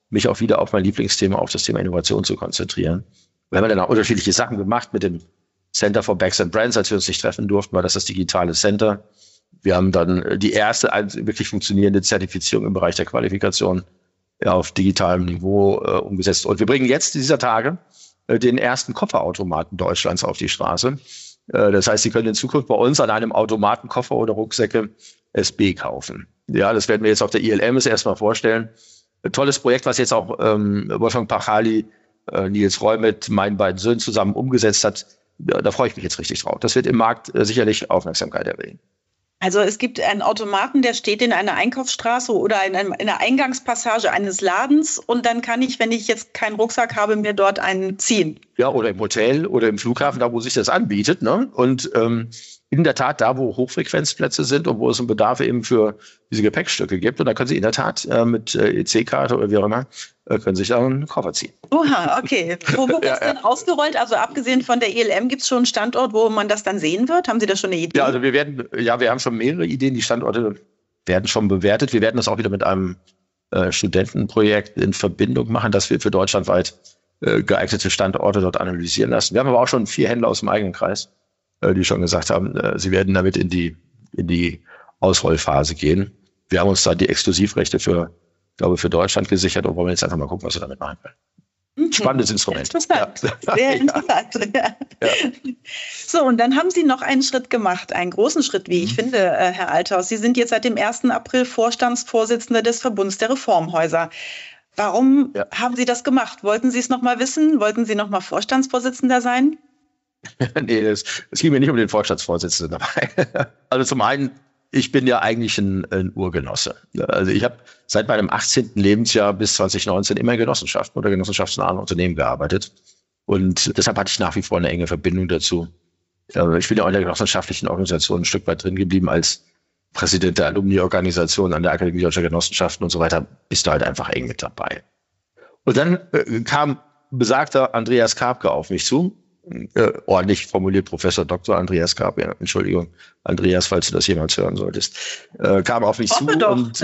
mich auch wieder auf mein Lieblingsthema, auf das Thema Innovation zu konzentrieren. Wir haben dann auch unterschiedliche Sachen gemacht mit dem Center for Bags and Brands, als wir uns nicht treffen durften, war das das digitale Center. Wir haben dann die erste wirklich funktionierende Zertifizierung im Bereich der Qualifikation auf digitalem Niveau äh, umgesetzt. Und wir bringen jetzt dieser Tage äh, den ersten Kofferautomaten Deutschlands auf die Straße. Äh, das heißt, Sie können in Zukunft bei uns an einem Automaten Koffer oder Rucksäcke S B kaufen. Ja, das werden wir jetzt auf der I L M erstmal vorstellen. Ein tolles Projekt, was jetzt auch ähm, Wolfgang Pachali, äh, Nils Roy mit meinen beiden Söhnen zusammen umgesetzt hat. Ja, da freue ich mich jetzt richtig drauf. Das wird im Markt äh, sicherlich Aufmerksamkeit erregen.
Also es gibt einen Automaten, der steht in einer Einkaufsstraße oder in, einem, in einer Eingangspassage eines Ladens und dann kann ich, wenn ich jetzt keinen Rucksack habe, mir dort einen ziehen.
Ja, oder im Hotel oder im Flughafen, da wo sich das anbietet. Ne? Und ähm, in der Tat da, wo Hochfrequenzplätze sind und wo es einen Bedarf eben für diese Gepäckstücke gibt. Und da können Sie in der Tat äh, mit äh, E C-Karte oder wie auch immer, äh, können sich da einen Koffer ziehen.
Oha, okay. Wo wird das
ja,
denn ja. ausgerollt? Also abgesehen von der I L M, gibt es schon einen Standort, wo man das dann sehen wird? Haben Sie da schon eine Idee?
Ja, also wir werden, ja, wir haben schon mehrere Ideen. Die Standorte werden schon bewertet. Wir werden das auch wieder mit einem äh, Studentenprojekt in Verbindung machen, dass wir für deutschlandweit äh, geeignete Standorte dort analysieren lassen. Wir haben aber auch schon vier Händler aus dem eigenen Kreis, die schon gesagt haben, sie werden damit in die, in die Ausrollphase gehen. Wir haben uns da die Exklusivrechte für, glaube für Deutschland gesichert und wollen jetzt einfach mal gucken, was wir damit machen können. Spannendes Instrument.
Interessant. Ja. Sehr interessant. Ja. Ja. So, und dann haben Sie noch einen Schritt gemacht, einen großen Schritt, wie ich mhm. finde, Herr Althaus. Sie sind jetzt seit dem ersten April Vorstandsvorsitzender des Verbunds der Reformhäuser. Warum ja. haben Sie das gemacht? Wollten Sie es noch mal wissen? Wollten Sie noch mal Vorstandsvorsitzender sein?
Nee, es, es ging mir nicht um den Vorstandsvorsitzenden dabei. Also zum einen, ich bin ja eigentlich ein, ein Urgenosse. Also ich habe seit meinem achtzehnten Lebensjahr bis zwanzig neunzehn immer in Genossenschaften oder genossenschaftsnahen Unternehmen gearbeitet. Und deshalb hatte ich nach wie vor eine enge Verbindung dazu. Ich bin ja auch in der genossenschaftlichen Organisation ein Stück weit drin geblieben als Präsident der Alumni-Organisation an der Akademie Deutscher Genossenschaften und so weiter. Bist du halt einfach eng mit dabei. Und dann äh, kam besagter Andreas Karpke auf mich zu. Äh, ordentlich formuliert, Professor Doktor Andreas Karp, ja, Entschuldigung, Andreas, falls du das jemals hören solltest, äh, kam auf mich zu
doch,
und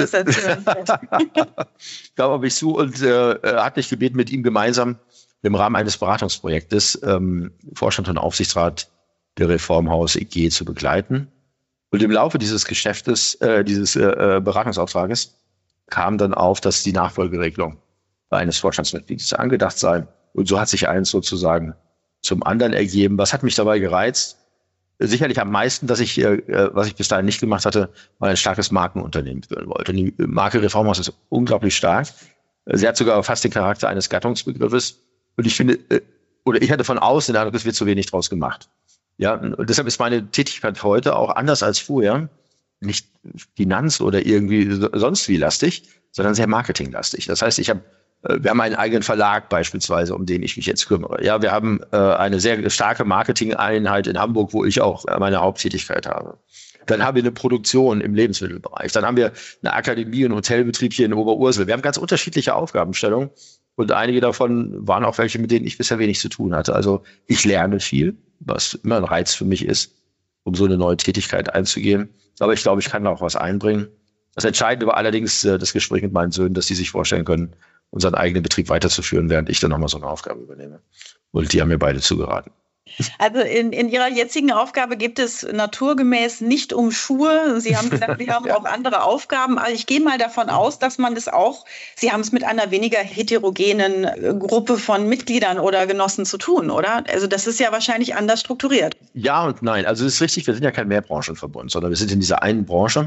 kam auf mich zu und äh, hat mich gebeten, mit ihm gemeinsam im Rahmen eines Beratungsprojektes ähm, Vorstand und Aufsichtsrat der Reformhaus E G zu begleiten. Und im Laufe dieses Geschäftes, äh, dieses äh, Beratungsauftrages, kam dann auf, dass die Nachfolgeregelung eines Vorstandsmitglieds angedacht sei. Und so hat sich eins sozusagen zum anderen ergeben. Was hat mich dabei gereizt? Sicherlich am meisten, dass ich, äh, was ich bis dahin nicht gemacht hatte, mal ein starkes Markenunternehmen führen wollte. Und die Marke Reformhaus ist unglaublich stark. Sie hat sogar fast den Charakter eines Gattungsbegriffes. Und ich finde, äh, oder ich hatte von außen den Eindruck, es wird zu wenig draus gemacht. Ja, und deshalb ist meine Tätigkeit heute auch anders als früher. Nicht Finanz- oder irgendwie sonst wie lastig, sondern sehr marketinglastig. Das heißt, ich habe Wir haben einen eigenen Verlag beispielsweise, um den ich mich jetzt kümmere. Ja, wir haben äh, eine sehr starke Marketing-Einheit in Hamburg, wo ich auch äh, meine Haupttätigkeit habe. Dann haben wir eine Produktion im Lebensmittelbereich. Dann haben wir eine Akademie und Hotelbetrieb hier in Oberursel. Wir haben ganz unterschiedliche Aufgabenstellungen und einige davon waren auch welche, mit denen ich bisher wenig zu tun hatte. Also ich lerne viel, was immer ein Reiz für mich ist, um so eine neue Tätigkeit einzugehen. Aber ich glaube, ich kann da auch was einbringen. Das Entscheidende war allerdings äh, das Gespräch mit meinen Söhnen, dass sie sich vorstellen können, unseren eigenen Betrieb weiterzuführen, während ich dann nochmal so eine Aufgabe übernehme. Und die haben mir beide zugeraten.
Also in, in Ihrer jetzigen Aufgabe geht es naturgemäß nicht um Schuhe. Sie haben gesagt, Sie haben ja. auch andere Aufgaben. Also ich gehe mal davon aus, dass man das auch, Sie haben es mit einer weniger heterogenen Gruppe von Mitgliedern oder Genossen zu tun, oder? Also das ist ja wahrscheinlich anders strukturiert.
Ja und nein. Also es ist richtig, wir sind ja kein Mehrbranchenverbund, sondern wir sind in dieser einen Branche.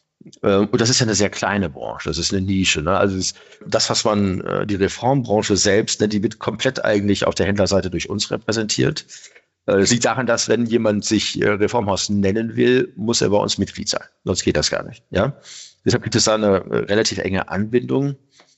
Und das ist ja eine sehr kleine Branche, das ist eine Nische. Ne? Also das, was man, die Reformbranche selbst, ne, die wird komplett eigentlich auf der Händlerseite durch uns repräsentiert. Es liegt daran, dass wenn jemand sich Reformhaus nennen will, muss er bei uns Mitglied sein. Sonst geht das gar nicht. Ja? Deshalb gibt es da eine relativ enge Anbindung.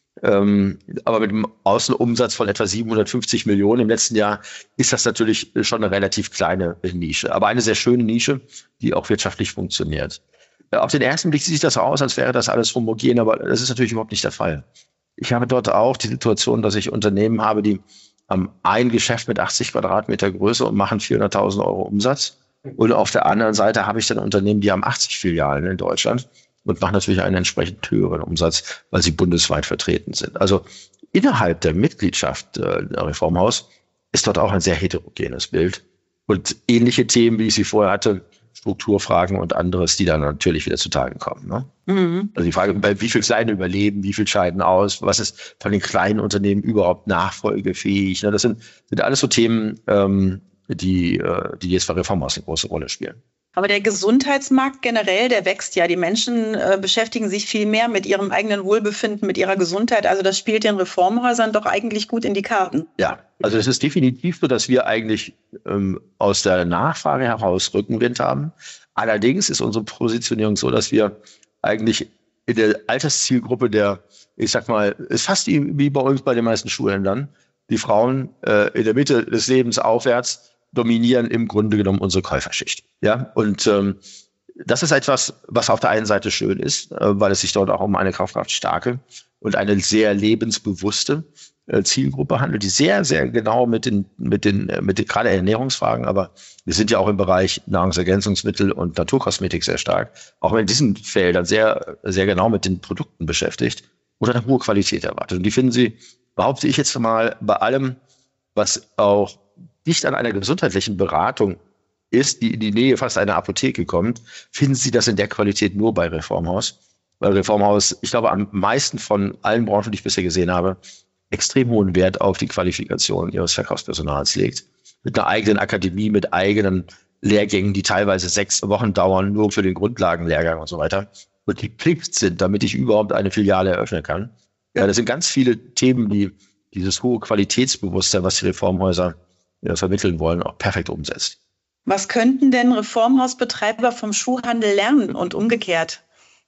Ähm, aber mit einem Außenumsatz von etwa siebenhundertfünfzig Millionen im letzten Jahr ist das natürlich schon eine relativ kleine Nische. Aber eine sehr schöne Nische, die auch wirtschaftlich funktioniert. Auf den ersten Blick sieht das so aus, als wäre das alles homogen, aber das ist natürlich überhaupt nicht der Fall. Ich habe dort auch die Situation, dass ich Unternehmen habe, die haben ein Geschäft mit achtzig Quadratmeter Größe und machen vierhunderttausend Euro Umsatz. Und auf der anderen Seite habe ich dann Unternehmen, die haben achtzig Filialen in Deutschland und machen natürlich einen entsprechend höheren Umsatz, weil sie bundesweit vertreten sind. Also innerhalb der Mitgliedschaft äh, der Reformhaus ist dort auch ein sehr heterogenes Bild. Und ähnliche Themen, wie ich sie vorher hatte, Strukturfragen und anderes, die dann natürlich wieder zutage kommen. Ne? Mhm. Also die Frage, bei wie viel Kleine überleben, wie viel scheiden aus, was ist von den kleinen Unternehmen überhaupt nachfolgefähig? Ne? Das sind, sind alles so Themen, ähm, die, äh, die jetzt bei Reformhaus eine große Rolle spielen.
Aber der Gesundheitsmarkt generell, der wächst ja. Die Menschen äh, beschäftigen sich viel mehr mit ihrem eigenen Wohlbefinden, mit ihrer Gesundheit. Also das spielt den Reformhäusern doch eigentlich gut in die Karten.
Ja, also es ist definitiv so, dass wir eigentlich ähm, aus der Nachfrage heraus Rückenwind haben. Allerdings ist unsere Positionierung so, dass wir eigentlich in der Alterszielgruppe der, ich sag mal, ist fast wie bei uns bei den meisten Schulhändlern, die Frauen äh, in der Mitte des Lebens aufwärts dominieren im Grunde genommen unsere Käuferschicht. Ja, und ähm, das ist etwas, was auf der einen Seite schön ist, äh, weil es sich dort auch um eine kaufkraftstarke und eine sehr lebensbewusste äh, Zielgruppe handelt, die sehr, sehr genau mit den, mit den, äh, mit den gerade Ernährungsfragen, aber wir sind ja auch im Bereich Nahrungsergänzungsmittel und Naturkosmetik sehr stark, auch in diesen Feldern sehr, sehr genau mit den Produkten beschäftigt oder eine hohe Qualität erwartet. Und die finden Sie, behaupte ich jetzt mal, bei allem, was auch nicht an einer gesundheitlichen Beratung ist, die in die Nähe fast einer Apotheke kommt, finden Sie das in der Qualität nur bei Reformhaus. Weil Reformhaus, ich glaube, am meisten von allen Branchen, die ich bisher gesehen habe, extrem hohen Wert auf die Qualifikation ihres Verkaufspersonals legt. Mit einer eigenen Akademie, mit eigenen Lehrgängen, die teilweise sechs Wochen dauern, nur für den Grundlagenlehrgang und so weiter. Und die Pflicht sind, damit ich überhaupt eine Filiale eröffnen kann. Ja, das sind ganz viele Themen, die dieses hohe Qualitätsbewusstsein, was die Reformhäuser ja, vermitteln wollen, auch perfekt umsetzt.
Was könnten denn Reformhausbetreiber vom Schuhhandel lernen und umgekehrt?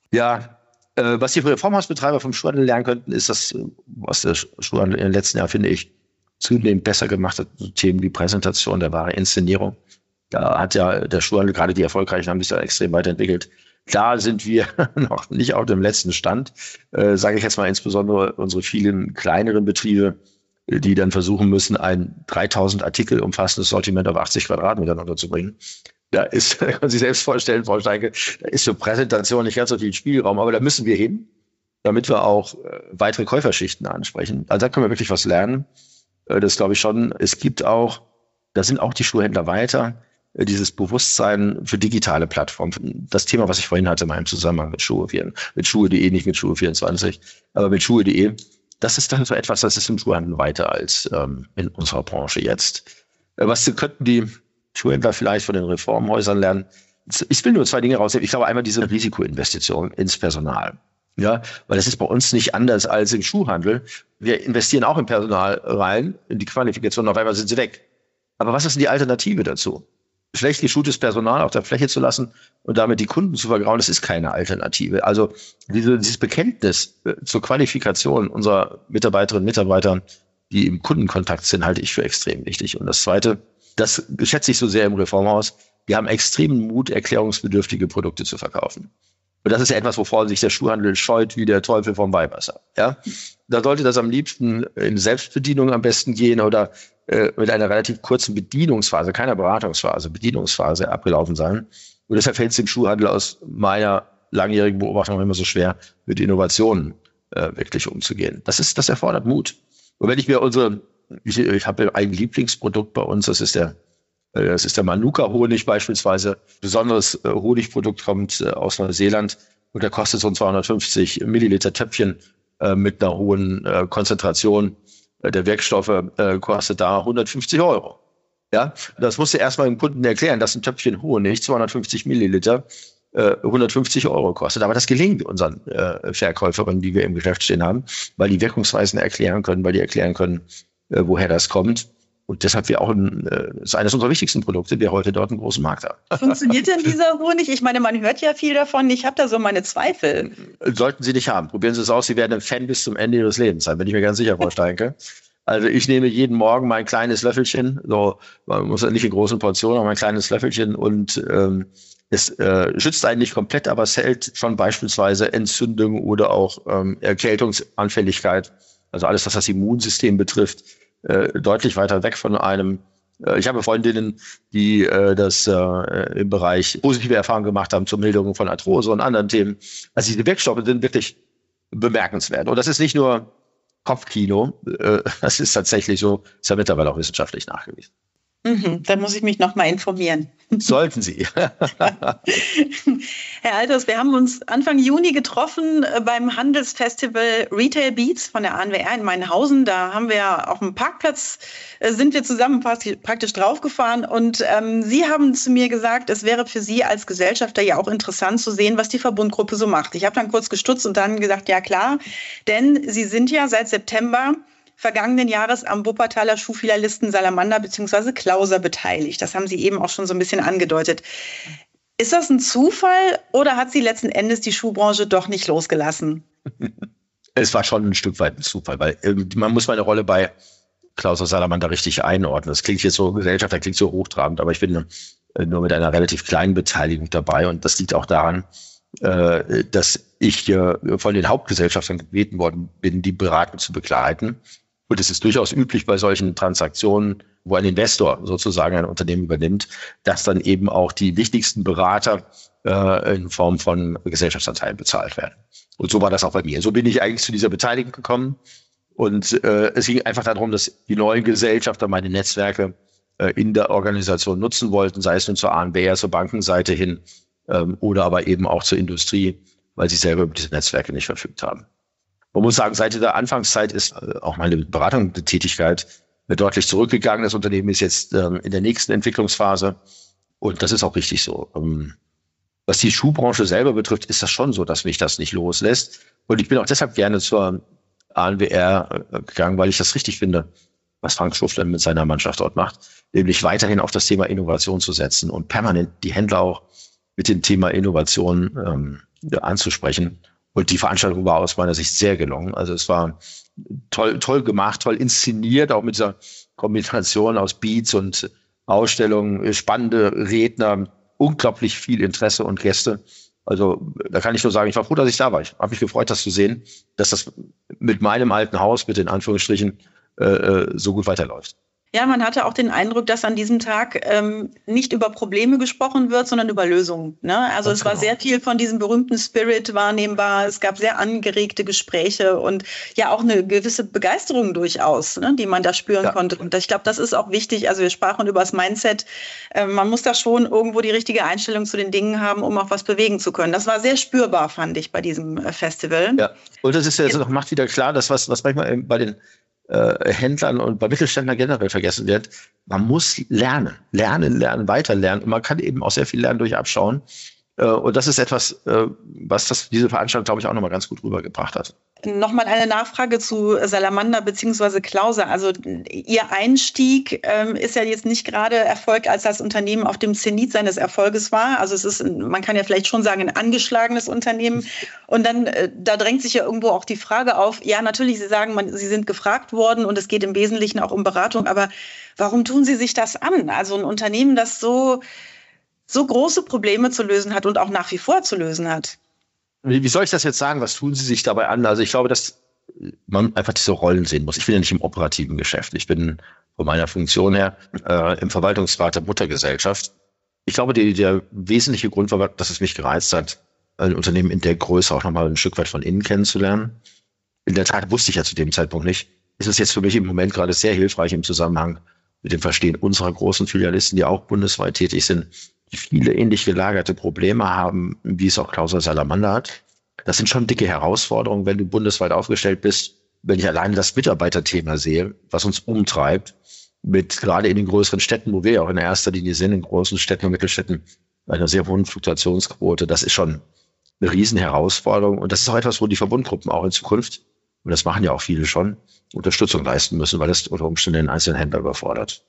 Ja, äh, was die Reformhausbetreiber vom Schuhhandel lernen könnten, ist das, was der Schuhhandel in den letzten Jahren, finde ich, zunehmend besser gemacht hat. So Themen wie Präsentation, der wahre Inszenierung. Da hat ja der Schuhhandel, gerade die erfolgreichen, haben sich da extrem weiterentwickelt. Klar sind wir noch nicht auf dem letzten Stand, äh, sage ich jetzt mal insbesondere unsere vielen kleineren Betriebe, die dann versuchen müssen, ein dreitausend Artikel umfassendes Sortiment auf achtzig Quadratmetern unterzubringen. Da ist, da können Sie sich selbst vorstellen, Frau Steinke, da ist für Präsentation nicht ganz so viel Spielraum, aber da müssen wir hin, damit wir auch äh, weitere Käuferschichten ansprechen. Also da können wir wirklich was lernen. Äh, das glaube ich schon. Es gibt auch, da sind auch die Schuhhändler weiter, äh, dieses Bewusstsein für digitale Plattformen. Das Thema, was ich vorhin hatte, mal im Zusammenhang mit Schuhe, mit Schuhe punkt de, nicht mit Schuhe vierundzwanzig, aber mit Schuhe punkt de. Das ist dann so etwas, das ist im Schuhhandel weiter als ähm, in unserer Branche jetzt. Äh, was könnten die Schuhhändler vielleicht von den Reformhäusern lernen? Ich will nur zwei Dinge rausnehmen. Ich glaube einmal diese Risikoinvestition ins Personal. Ja, weil das ist bei uns nicht anders als im Schuhhandel. Wir investieren auch in Personal rein, in die Qualifikation, auf einmal sind sie weg. Aber was ist denn die Alternative dazu? Schlecht geschultes Personal auf der Fläche zu lassen und damit die Kunden zu vergrauen, das ist keine Alternative. Also diese, dieses Bekenntnis zur Qualifikation unserer Mitarbeiterinnen und Mitarbeiter, die im Kundenkontakt sind, halte ich für extrem wichtig. Und das Zweite, das schätze ich so sehr im Reformhaus, wir haben extremen Mut, erklärungsbedürftige Produkte zu verkaufen. Und das ist ja etwas, wovor sich der Schuhhandel scheut wie der Teufel vom Weihwasser. Ja? Da sollte das am liebsten in Selbstbedienung am besten gehen oder äh, mit einer relativ kurzen Bedienungsphase, keiner Beratungsphase, Bedienungsphase abgelaufen sein. Und deshalb fällt es dem Schuhhandel aus meiner langjährigen Beobachtung immer so schwer, mit Innovationen äh, wirklich umzugehen. Das ist, das erfordert Mut. Und wenn ich mir unsere, ich, ich habe ein Lieblingsprodukt bei uns, das ist der Das ist der Manuka-Honig beispielsweise. Besonderes äh, Honigprodukt kommt äh, aus Neuseeland und der kostet so ein zweihundertfünfzig Milliliter Töpfchen äh, mit einer hohen äh, Konzentration äh, der Wirkstoffe äh, kostet da hundertfünfzig Euro. Ja, das musst du erstmal dem Kunden erklären, dass ein Töpfchen Honig zweihundertfünfzig Milliliter äh, hundertfünfzig Euro kostet. Aber das gelingt unseren äh, Verkäuferinnen, die wir im Geschäft stehen haben, weil die Wirkungsweisen erklären können, weil die erklären können, äh, woher das kommt. Und deshalb wir auch ein, äh, ist eines unserer wichtigsten Produkte, wir heute dort einen großen Markt haben.
Funktioniert denn dieser Honig? Ich meine, man hört ja viel davon. Ich habe da so meine Zweifel.
Sollten Sie nicht haben. Probieren Sie es aus. Sie werden ein Fan bis zum Ende Ihres Lebens sein, bin ich mir ganz sicher, Frau Steinke. Also ich nehme jeden Morgen mein kleines Löffelchen, so, man muss ja nicht in großen Portionen, aber mein kleines Löffelchen und ähm, es äh, schützt einen nicht komplett, aber es hält schon beispielsweise Entzündung oder auch ähm, Erkältungsanfälligkeit, also alles, was das Immunsystem betrifft, äh, deutlich weiter weg von einem. Äh, ich habe Freundinnen, die äh, das äh, im Bereich positive Erfahrungen gemacht haben zur Milderung von Arthrose und anderen Themen. Also diese Wirkstoffe sind wirklich bemerkenswert. Und das ist nicht nur Kopfkino. Äh, das ist tatsächlich so, ist ja mittlerweile auch wissenschaftlich nachgewiesen.
Mhm, da muss ich mich noch mal informieren.
Sollten Sie.
Herr Althaus, wir haben uns Anfang Juni getroffen beim Handelsfestival Retail Beats von der A N W R in Mainhausen. Da haben wir auf dem Parkplatz, äh, sind wir zusammen praktisch draufgefahren. Und ähm, Sie haben zu mir gesagt, es wäre für Sie als Gesellschafter ja auch interessant zu sehen, was die Verbundgruppe so macht. Ich habe dann kurz gestutzt und dann gesagt, ja klar, denn Sie sind ja seit September vergangenen Jahres am Wuppertaler Schuhfilialisten Salamander bzw. Klauser beteiligt. Das haben Sie eben auch schon so ein bisschen angedeutet. Ist das ein Zufall oder hat Sie letzten Endes die Schuhbranche doch nicht losgelassen?
Es war schon ein Stück weit ein Zufall, weil äh, man muss meine Rolle bei Klauser Salamander richtig einordnen. Das klingt jetzt so, Gesellschaft, das klingt so hochtrabend, aber ich bin äh, nur mit einer relativ kleinen Beteiligung dabei und das liegt auch daran, äh, dass ich äh, von den Hauptgesellschaftern gebeten worden bin, die Beratung zu begleiten. Und es ist durchaus üblich bei solchen Transaktionen, wo ein Investor sozusagen ein Unternehmen übernimmt, dass dann eben auch die wichtigsten Berater äh, in Form von Gesellschaftsanteilen bezahlt werden. Und so war das auch bei mir. So bin ich eigentlich zu dieser Beteiligung gekommen. Und äh, es ging einfach darum, dass die neuen Gesellschafter meine Netzwerke äh, in der Organisation nutzen wollten, sei es nun zur A N W R, zur Bankenseite hin ähm, oder aber eben auch zur Industrie, weil sie selber über diese Netzwerke nicht verfügt haben. Man muss sagen, seit der Anfangszeit ist äh, auch meine Beratungstätigkeit deutlich zurückgegangen. Das Unternehmen ist jetzt ähm, in der nächsten Entwicklungsphase und das ist auch richtig so. Ähm, was die Schuhbranche selber betrifft, ist das schon so, dass mich das nicht loslässt. Und ich bin auch deshalb gerne zur A N W R äh, gegangen, weil ich das richtig finde, was Frank Schuffler mit seiner Mannschaft dort macht, nämlich weiterhin auf das Thema Innovation zu setzen und permanent die Händler auch mit dem Thema Innovation ähm, anzusprechen. Und die Veranstaltung war aus meiner Sicht sehr gelungen. Also es war toll, toll gemacht, toll inszeniert, auch mit dieser Kombination aus Beats und Ausstellungen, spannende Redner, unglaublich viel Interesse und Gäste. Also da kann ich nur sagen, ich war froh, dass ich da war. Ich habe mich gefreut, das zu sehen, dass das mit meinem alten Haus, mit den Anführungsstrichen, äh, so gut weiterläuft.
Ja, man hatte auch den Eindruck, dass an diesem Tag ähm, nicht über Probleme gesprochen wird, sondern über Lösungen. Ne? Also Ganz es war genau. sehr viel von diesem berühmten Spirit wahrnehmbar. Es gab sehr angeregte Gespräche und ja auch eine gewisse Begeisterung durchaus, ne, die man da spüren ja. konnte. Und ich glaube, das ist auch wichtig. Also wir sprachen über das Mindset. Äh, man muss da schon irgendwo die richtige Einstellung zu den Dingen haben, um auch was bewegen zu können. Das war sehr spürbar, fand ich, bei diesem äh, Festival.
Ja, und das ist ja jetzt noch, macht wieder klar, dass was, was manchmal bei den Äh, Händlern und bei Mittelständlern generell vergessen wird. Man muss lernen, lernen, lernen, weiter lernen. Und man kann eben auch sehr viel lernen durch Abschauen. Äh, und das ist etwas, äh, was das, diese Veranstaltung, glaube ich, auch nochmal ganz gut rübergebracht hat.
Nochmal eine Nachfrage zu Salamander bzw. Klauser. Also Ihr Einstieg ähm, ist ja jetzt nicht gerade Erfolg, als das Unternehmen auf dem Zenit seines Erfolges war. Also es ist, man kann ja vielleicht schon sagen, ein angeschlagenes Unternehmen. Und dann, äh, da drängt sich ja irgendwo auch die Frage auf, ja natürlich, Sie sagen, man, Sie sind gefragt worden und es geht im Wesentlichen auch um Beratung, aber warum tun Sie sich das an? Also ein Unternehmen, das so, so große Probleme zu lösen hat und auch nach wie vor zu lösen hat.
Wie soll ich das jetzt sagen? Was tun Sie sich dabei an? Also ich glaube, dass man einfach diese Rollen sehen muss. Ich bin ja nicht im operativen Geschäft. Ich bin von meiner Funktion her äh, im Verwaltungsrat der Muttergesellschaft. Ich glaube, die, der wesentliche Grund war, dass es mich gereizt hat, ein Unternehmen in der Größe auch nochmal ein Stück weit von innen kennenzulernen. In der Tat wusste ich ja zu dem Zeitpunkt nicht. Ist es jetzt für mich im Moment gerade sehr hilfreich im Zusammenhang mit dem Verstehen unserer großen Filialisten, die auch bundesweit tätig sind, die viele ähnlich gelagerte Probleme haben, wie es auch Klauser Salamander hat. Das sind schon dicke Herausforderungen, wenn du bundesweit aufgestellt bist. Wenn ich alleine das Mitarbeiterthema sehe, was uns umtreibt, mit gerade in den größeren Städten, wo wir ja auch in erster Linie sind, in großen Städten und Mittelstädten, einer sehr hohen Fluktuationsquote, das ist schon eine Riesenherausforderung. Und das ist auch etwas, wo die Verbundgruppen auch in Zukunft, und das machen ja auch viele schon, Unterstützung leisten müssen, weil das unter Umständen den einzelnen Händler überfordert.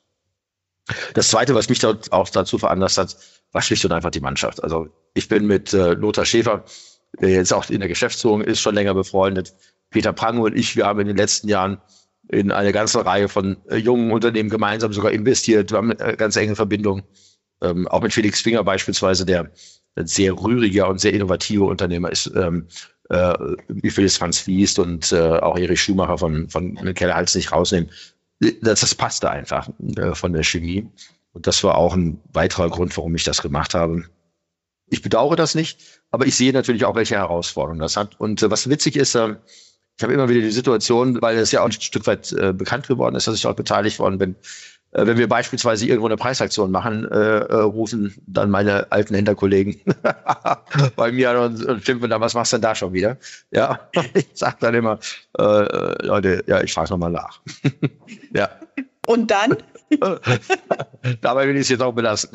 Das Zweite, was mich dort auch dazu veranlasst hat, war schlicht und einfach die Mannschaft. Also ich bin mit äh, Lothar Schäfer, der jetzt auch in der Geschäftsführung ist, schon länger befreundet. Peter Prange und ich, wir haben in den letzten Jahren in eine ganze Reihe von äh, jungen Unternehmen gemeinsam sogar investiert. Wir haben eine ganz enge Verbindung, ähm, auch mit Felix Finger beispielsweise, der ein sehr rühriger und sehr innovativer Unternehmer ist, ähm, äh, wie Felix Franz Liest und äh, auch Erich Schumacher von, von Keller Hals nicht rausnehmen. Das, das passte einfach äh, von der Chemie. Und das war auch ein weiterer Grund, warum ich das gemacht habe. Ich bedauere das nicht, aber ich sehe natürlich auch, welche Herausforderungen das hat. Und äh, was witzig ist, äh, Ich habe immer wieder die Situation, weil es ja auch ein Stück weit äh, bekannt geworden ist, dass ich dort beteiligt worden bin. Äh, wenn wir beispielsweise irgendwo eine Preisaktion machen, äh, äh, rufen dann meine alten Händlerkollegen bei mir an und, und schimpfen dann, was machst du denn da schon wieder? Ja, ich sage dann immer, äh, Leute, ja, ich frage nochmal nach. Ja.
Und dann?
Dabei will ich es jetzt auch belassen.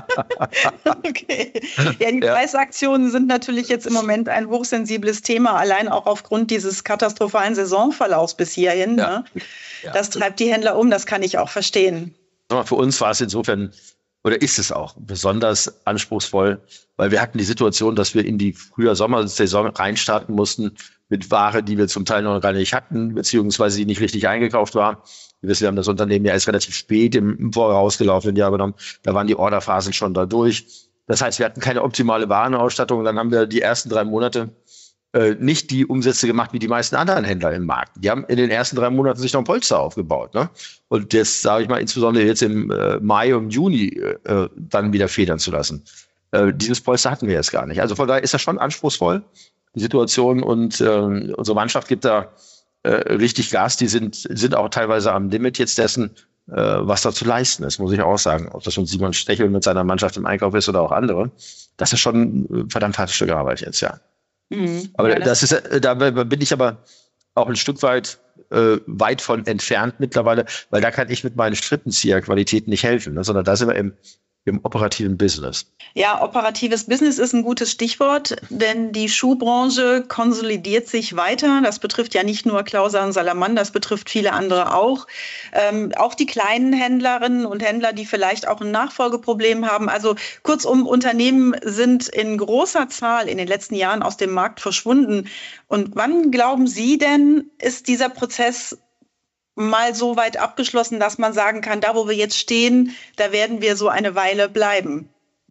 Okay. Ja, die ja. Preisaktionen sind natürlich jetzt im Moment ein hochsensibles Thema, allein auch aufgrund dieses katastrophalen Saisonverlaufs bis hierhin. Ja. Ne? Ja. Das treibt die Händler um, das kann ich auch verstehen.
Für uns war es insofern, oder ist es auch, besonders anspruchsvoll, weil wir hatten die Situation, dass wir in die Frühjahr-Sommersaison reinstarten mussten mit Ware, die wir zum Teil noch gar nicht hatten, beziehungsweise die nicht richtig eingekauft war. Wir wissen, wir haben das Unternehmen ja erst relativ spät im vorausgelaufenen Jahr genommen. Da waren die Orderphasen schon da durch. Das heißt, wir hatten keine optimale Warenausstattung. Dann haben wir die ersten drei Monate äh, nicht die Umsätze gemacht wie die meisten anderen Händler im Markt. Die haben in den ersten drei Monaten sich noch ein Polster aufgebaut. Ne? Und jetzt, sage ich mal, insbesondere jetzt im äh, Mai und Juni äh, dann wieder federn zu lassen. Äh, dieses Polster hatten wir jetzt gar nicht. Also von daher ist das schon anspruchsvoll, die Situation. Und äh, unsere Mannschaft gibt da Äh, richtig Gas, die sind sind auch teilweise am Limit jetzt dessen, äh, was da zu leisten ist, muss ich auch sagen. Ob das schon Simon Stechel mit seiner Mannschaft im Einkauf ist oder auch andere. Das ist schon ein verdammt hartes Stück Arbeit jetzt, ja. Mhm. Aber ja, das, das ist, da bin ich aber auch ein Stück weit äh, weit von entfernt mittlerweile, weil da kann ich mit meinen Strippenzieherqualitäten nicht helfen, ne, sondern da sind wir im im operativen Business.
Ja, operatives Business ist ein gutes Stichwort, denn die Schuhbranche konsolidiert sich weiter. Das betrifft ja nicht nur Klauser und Salamander, das betrifft viele andere auch. Ähm, auch die kleinen Händlerinnen und Händler, die vielleicht auch ein Nachfolgeproblem haben. Also kurzum, Unternehmen sind in großer Zahl in den letzten Jahren aus dem Markt verschwunden. Und wann glauben Sie denn, ist dieser Prozess mal so weit abgeschlossen, dass man sagen kann, da wo wir jetzt stehen, da werden wir so eine Weile bleiben?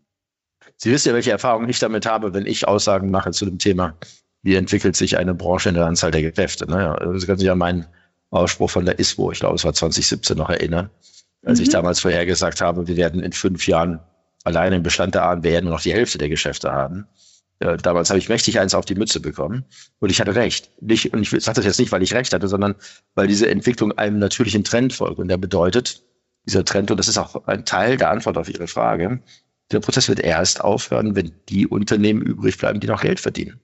Sie wissen ja, welche Erfahrungen ich damit habe, wenn ich Aussagen mache zu dem Thema, wie entwickelt sich eine Branche in der Anzahl der Geschäfte. Ne? Sie können sich an meinen Ausspruch von der I S W O, ich glaube es war zwanzig siebzehn, noch erinnern, als mhm. ich damals vorhergesagt habe, wir werden in fünf Jahren allein im Bestand der A N W nur noch die Hälfte der Geschäfte haben. Äh, damals habe ich mächtig eins auf die Mütze bekommen und ich hatte recht. Nicht, und ich sage das jetzt nicht, weil ich recht hatte, sondern weil diese Entwicklung einem natürlichen Trend folgt. Und der bedeutet, dieser Trend, und das ist auch ein Teil der Antwort auf Ihre Frage, der Prozess wird erst aufhören, wenn die Unternehmen übrig bleiben, die noch Geld verdienen.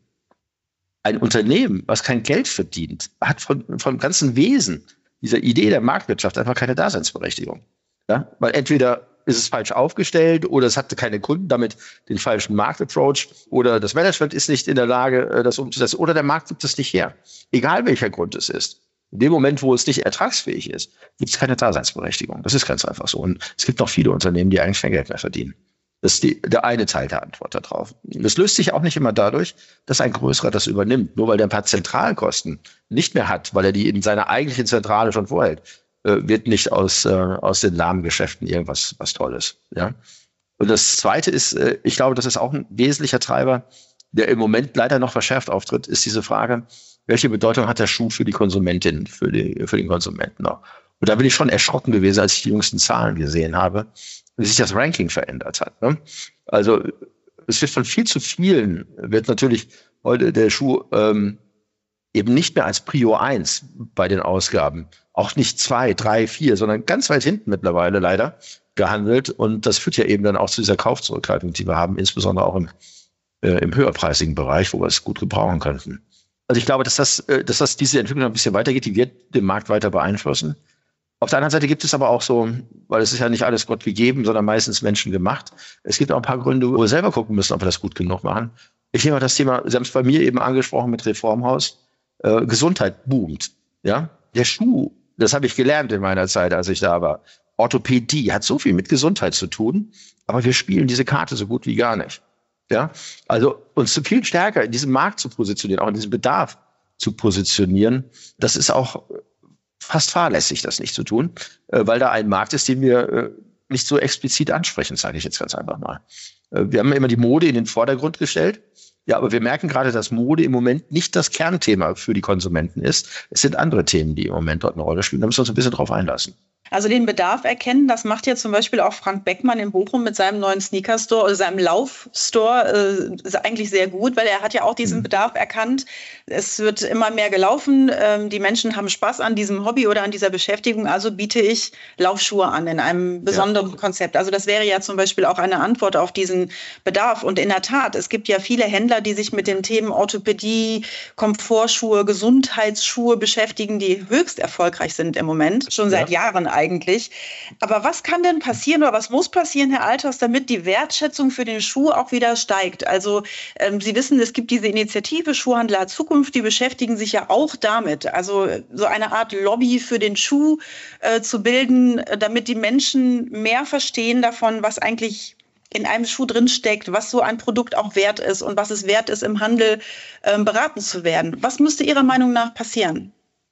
Ein Unternehmen, was kein Geld verdient, hat von, vom ganzen Wesen dieser Idee der Marktwirtschaft einfach keine Daseinsberechtigung. Ja? Weil entweder ist es falsch aufgestellt oder es hatte keine Kunden, damit den falschen Marktapproach oder das Management ist nicht in der Lage, das umzusetzen oder der Markt gibt es nicht her. Egal welcher Grund es ist. In dem Moment, wo es nicht ertragsfähig ist, gibt es keine Daseinsberechtigung. Das ist ganz einfach so. Und es gibt noch viele Unternehmen, die eigentlich kein Geld mehr verdienen. Das ist die, der eine Teil der Antwort darauf. Das löst sich auch nicht immer dadurch, dass ein Größerer das übernimmt. Nur weil der ein paar Zentralkosten nicht mehr hat, weil er die in seiner eigentlichen Zentrale schon vorhält, wird nicht aus, äh, aus den Lahmgeschäften irgendwas was Tolles. Ja? Und das Zweite ist, äh, ich glaube, das ist auch ein wesentlicher Treiber, der im Moment leider noch verschärft auftritt, ist diese Frage, welche Bedeutung hat der Schuh für die Konsumentin, für, die, für den Konsumenten noch? Und da bin ich schon erschrocken gewesen, als ich die jüngsten Zahlen gesehen habe, wie sich das Ranking verändert hat. Ne? Also es wird von viel zu vielen, wird natürlich heute der Schuh ähm, eben nicht mehr als Prio eins bei den Ausgaben, auch nicht zwei, drei, vier, sondern ganz weit hinten mittlerweile leider gehandelt. Und das führt ja eben dann auch zu dieser Kaufzurückhaltung, die wir haben, insbesondere auch im, äh, im höherpreisigen Bereich, wo wir es gut gebrauchen könnten. Also ich glaube, dass das, äh, dass das diese Entwicklung noch ein bisschen weitergeht, die wird den Markt weiter beeinflussen. Auf der anderen Seite gibt es aber auch so, weil es ist ja nicht alles Gott gegeben, sondern meistens Menschen gemacht. Es gibt auch ein paar Gründe, wo wir selber gucken müssen, ob wir das gut genug machen. Ich nehme mal das Thema, Sie haben es bei mir eben angesprochen mit Reformhaus. Äh, Gesundheit boomt. Ja, der Schuh, das habe ich gelernt in meiner Zeit, als ich da war. Orthopädie hat so viel mit Gesundheit zu tun, aber wir spielen diese Karte so gut wie gar nicht. Ja, also uns zu viel stärker in diesem Markt zu positionieren, auch in diesem Bedarf zu positionieren, das ist auch fast fahrlässig, das nicht zu tun, äh, weil da ein Markt ist, den wir äh, nicht so explizit ansprechen, sage ich jetzt ganz einfach mal. Äh, wir haben immer die Mode in den Vordergrund gestellt. Ja, aber wir merken gerade, dass Mode im Moment nicht das Kernthema für die Konsumenten ist. Es sind andere Themen, die im Moment dort eine Rolle spielen. Da müssen wir uns ein bisschen drauf einlassen.
Also den Bedarf erkennen, das macht ja zum Beispiel auch Frank Beckmann in Bochum mit seinem neuen Sneaker-Store oder seinem Lauf-Store äh, ist eigentlich sehr gut, weil er hat ja auch diesen Bedarf erkannt. Es wird immer mehr gelaufen, ähm, die Menschen haben Spaß an diesem Hobby oder an dieser Beschäftigung, also biete ich Laufschuhe an in einem besonderen ja. Konzept. Also das wäre ja zum Beispiel auch eine Antwort auf diesen Bedarf. Und in der Tat, es gibt ja viele Händler, die sich mit den Themen Orthopädie, Komfortschuhe, Gesundheitsschuhe beschäftigen, die höchst erfolgreich sind im Moment, schon seit ja. Jahren eigentlich. Aber was kann denn passieren oder was muss passieren, Herr Althaus, damit die Wertschätzung für den Schuh auch wieder steigt? Also ähm, Sie wissen, es gibt diese Initiative Schuhhandel hat Zukunft, die beschäftigen sich ja auch damit. Also so eine Art Lobby für den Schuh äh, zu bilden, damit die Menschen mehr verstehen davon, was eigentlich in einem Schuh drinsteckt, was so ein Produkt auch wert ist und was es wert ist, im Handel äh, beraten zu werden. Was müsste Ihrer Meinung nach passieren?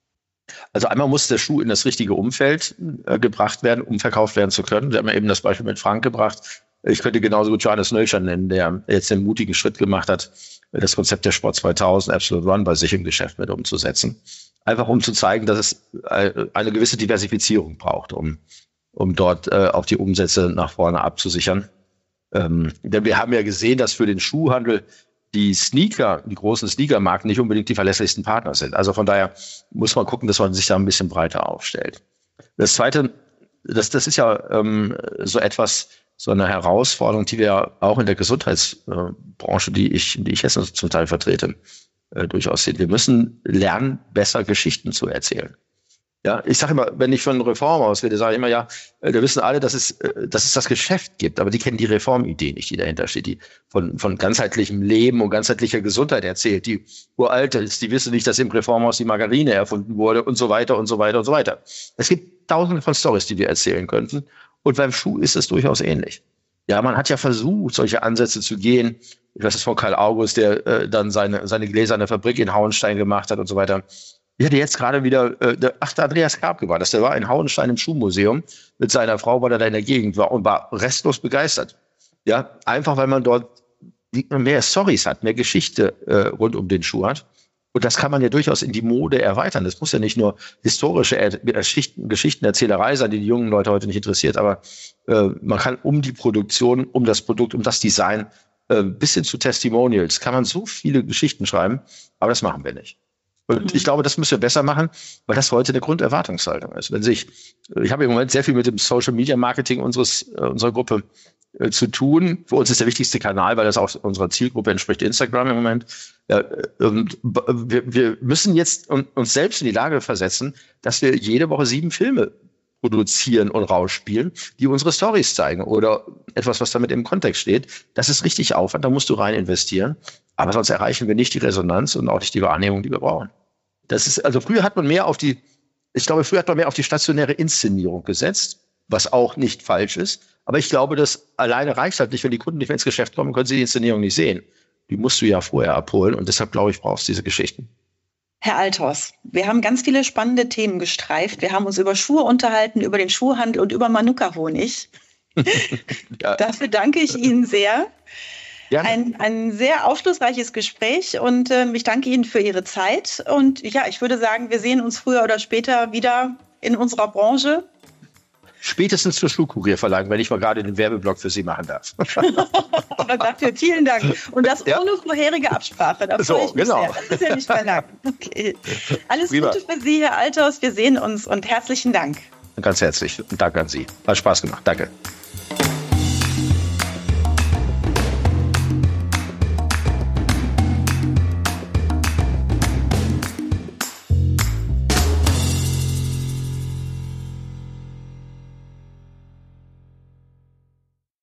Also einmal muss der Schuh in das richtige Umfeld äh, gebracht werden, um verkauft werden zu können. Wir haben ja eben das Beispiel mit Frank gebracht. Ich könnte genauso gut Johannes Nölscher nennen, der jetzt den mutigen Schritt gemacht hat, das Konzept der Sport zweitausend Absolute Run bei sich im Geschäft mit umzusetzen. Einfach um zu zeigen, dass es äh, eine gewisse Diversifizierung braucht, um, um dort äh, auch die Umsätze nach vorne abzusichern. Ähm, denn wir haben ja gesehen, dass für den Schuhhandel die Sneaker, die großen Sneaker-Marken nicht unbedingt die verlässlichsten Partner sind. Also von daher muss man gucken, dass man sich da ein bisschen breiter aufstellt. Das Zweite, das, das ist ja ähm, so etwas, so eine Herausforderung, die wir auch in der Gesundheitsbranche, die ich, die ich jetzt zum Teil vertrete, äh, durchaus sehen. Wir müssen lernen, besser Geschichten zu erzählen. Ja, ich sage immer, wenn ich von Reform ausrede, sage ich immer, ja, wir wissen alle, dass es, dass es das Geschäft gibt, aber die kennen die Reformidee nicht, die dahinter steht, die von, von ganzheitlichem Leben und ganzheitlicher Gesundheit erzählt, die uralt ist, die wissen nicht, dass im Reformhaus die Margarine erfunden wurde und so weiter und so weiter und so weiter. Es gibt tausende von Storys, die wir erzählen könnten und beim Schuh ist es durchaus ähnlich. Ja, man hat ja versucht, solche Ansätze zu gehen. Ich weiß es von Karl August, der äh, dann seine, seine gläserne Fabrik in Hauenstein gemacht hat und so weiter. Ich hatte jetzt gerade wieder, äh, der, ach, der Andreas Karpke war das, der war in Hauenstein im Schuhmuseum mit seiner Frau, weil er da in der Gegend war und war restlos begeistert. Ja, einfach weil man dort mehr Storys hat, mehr Geschichte äh, rund um den Schuh hat. Und das kann man ja durchaus in die Mode erweitern. Das muss ja nicht nur historische er Geschichten, Geschichtenerzählerei sein, die die jungen Leute heute nicht interessiert, aber äh, man kann um die Produktion, um das Produkt, um das Design, äh, bis hin zu Testimonials, kann man so viele Geschichten schreiben, aber das machen wir nicht. Und ich glaube, das müssen wir besser machen, weil das heute eine Grunderwartungshaltung ist. Wenn sich, ich habe im Moment sehr viel mit dem Social Media Marketing unseres, äh, unserer Gruppe äh, zu tun. Für uns ist der wichtigste Kanal, weil das auch unserer Zielgruppe entspricht, Instagram im Moment. Ja, und wir, wir müssen jetzt uns selbst in die Lage versetzen, dass wir jede Woche sieben Filme produzieren und rausspielen, die unsere Storys zeigen oder etwas, was damit im Kontext steht. Das ist richtig Aufwand, da musst du rein investieren. Aber sonst erreichen wir nicht die Resonanz und auch nicht die Wahrnehmung, die wir brauchen. Das ist, also früher hat man mehr auf die, ich glaube, früher hat man mehr auf die stationäre Inszenierung gesetzt, was auch nicht falsch ist. Aber ich glaube, das alleine reicht halt nicht. Wenn die Kunden nicht mehr ins Geschäft kommen, können sie die Inszenierung nicht sehen. Die musst du ja vorher abholen und deshalb, glaube ich, brauchst du diese Geschichten.
Herr Althaus, wir haben ganz viele spannende Themen gestreift. Wir haben uns über Schuhe unterhalten, über den Schuhhandel und über Manuka-Honig. Ja. Dafür danke ich Ihnen sehr. Ein, ein sehr aufschlussreiches Gespräch und äh, ich danke Ihnen für Ihre Zeit. Und ja, ich würde sagen, wir sehen uns früher oder später wieder in unserer Branche.
Spätestens zur Schuhkurierverlag, wenn ich mal gerade den Werbeblock für Sie machen darf.
Aber dafür vielen Dank. Und das ja. ohne vorherige Absprache. Da
so, ich mich genau.
Sehr. Das ist ja nicht verlangt. Okay. Alles Prima. Gute für Sie, Herr Althaus. Wir sehen uns und herzlichen Dank.
Ganz herzlich. Und Dank an Sie. Hat Spaß gemacht. Danke.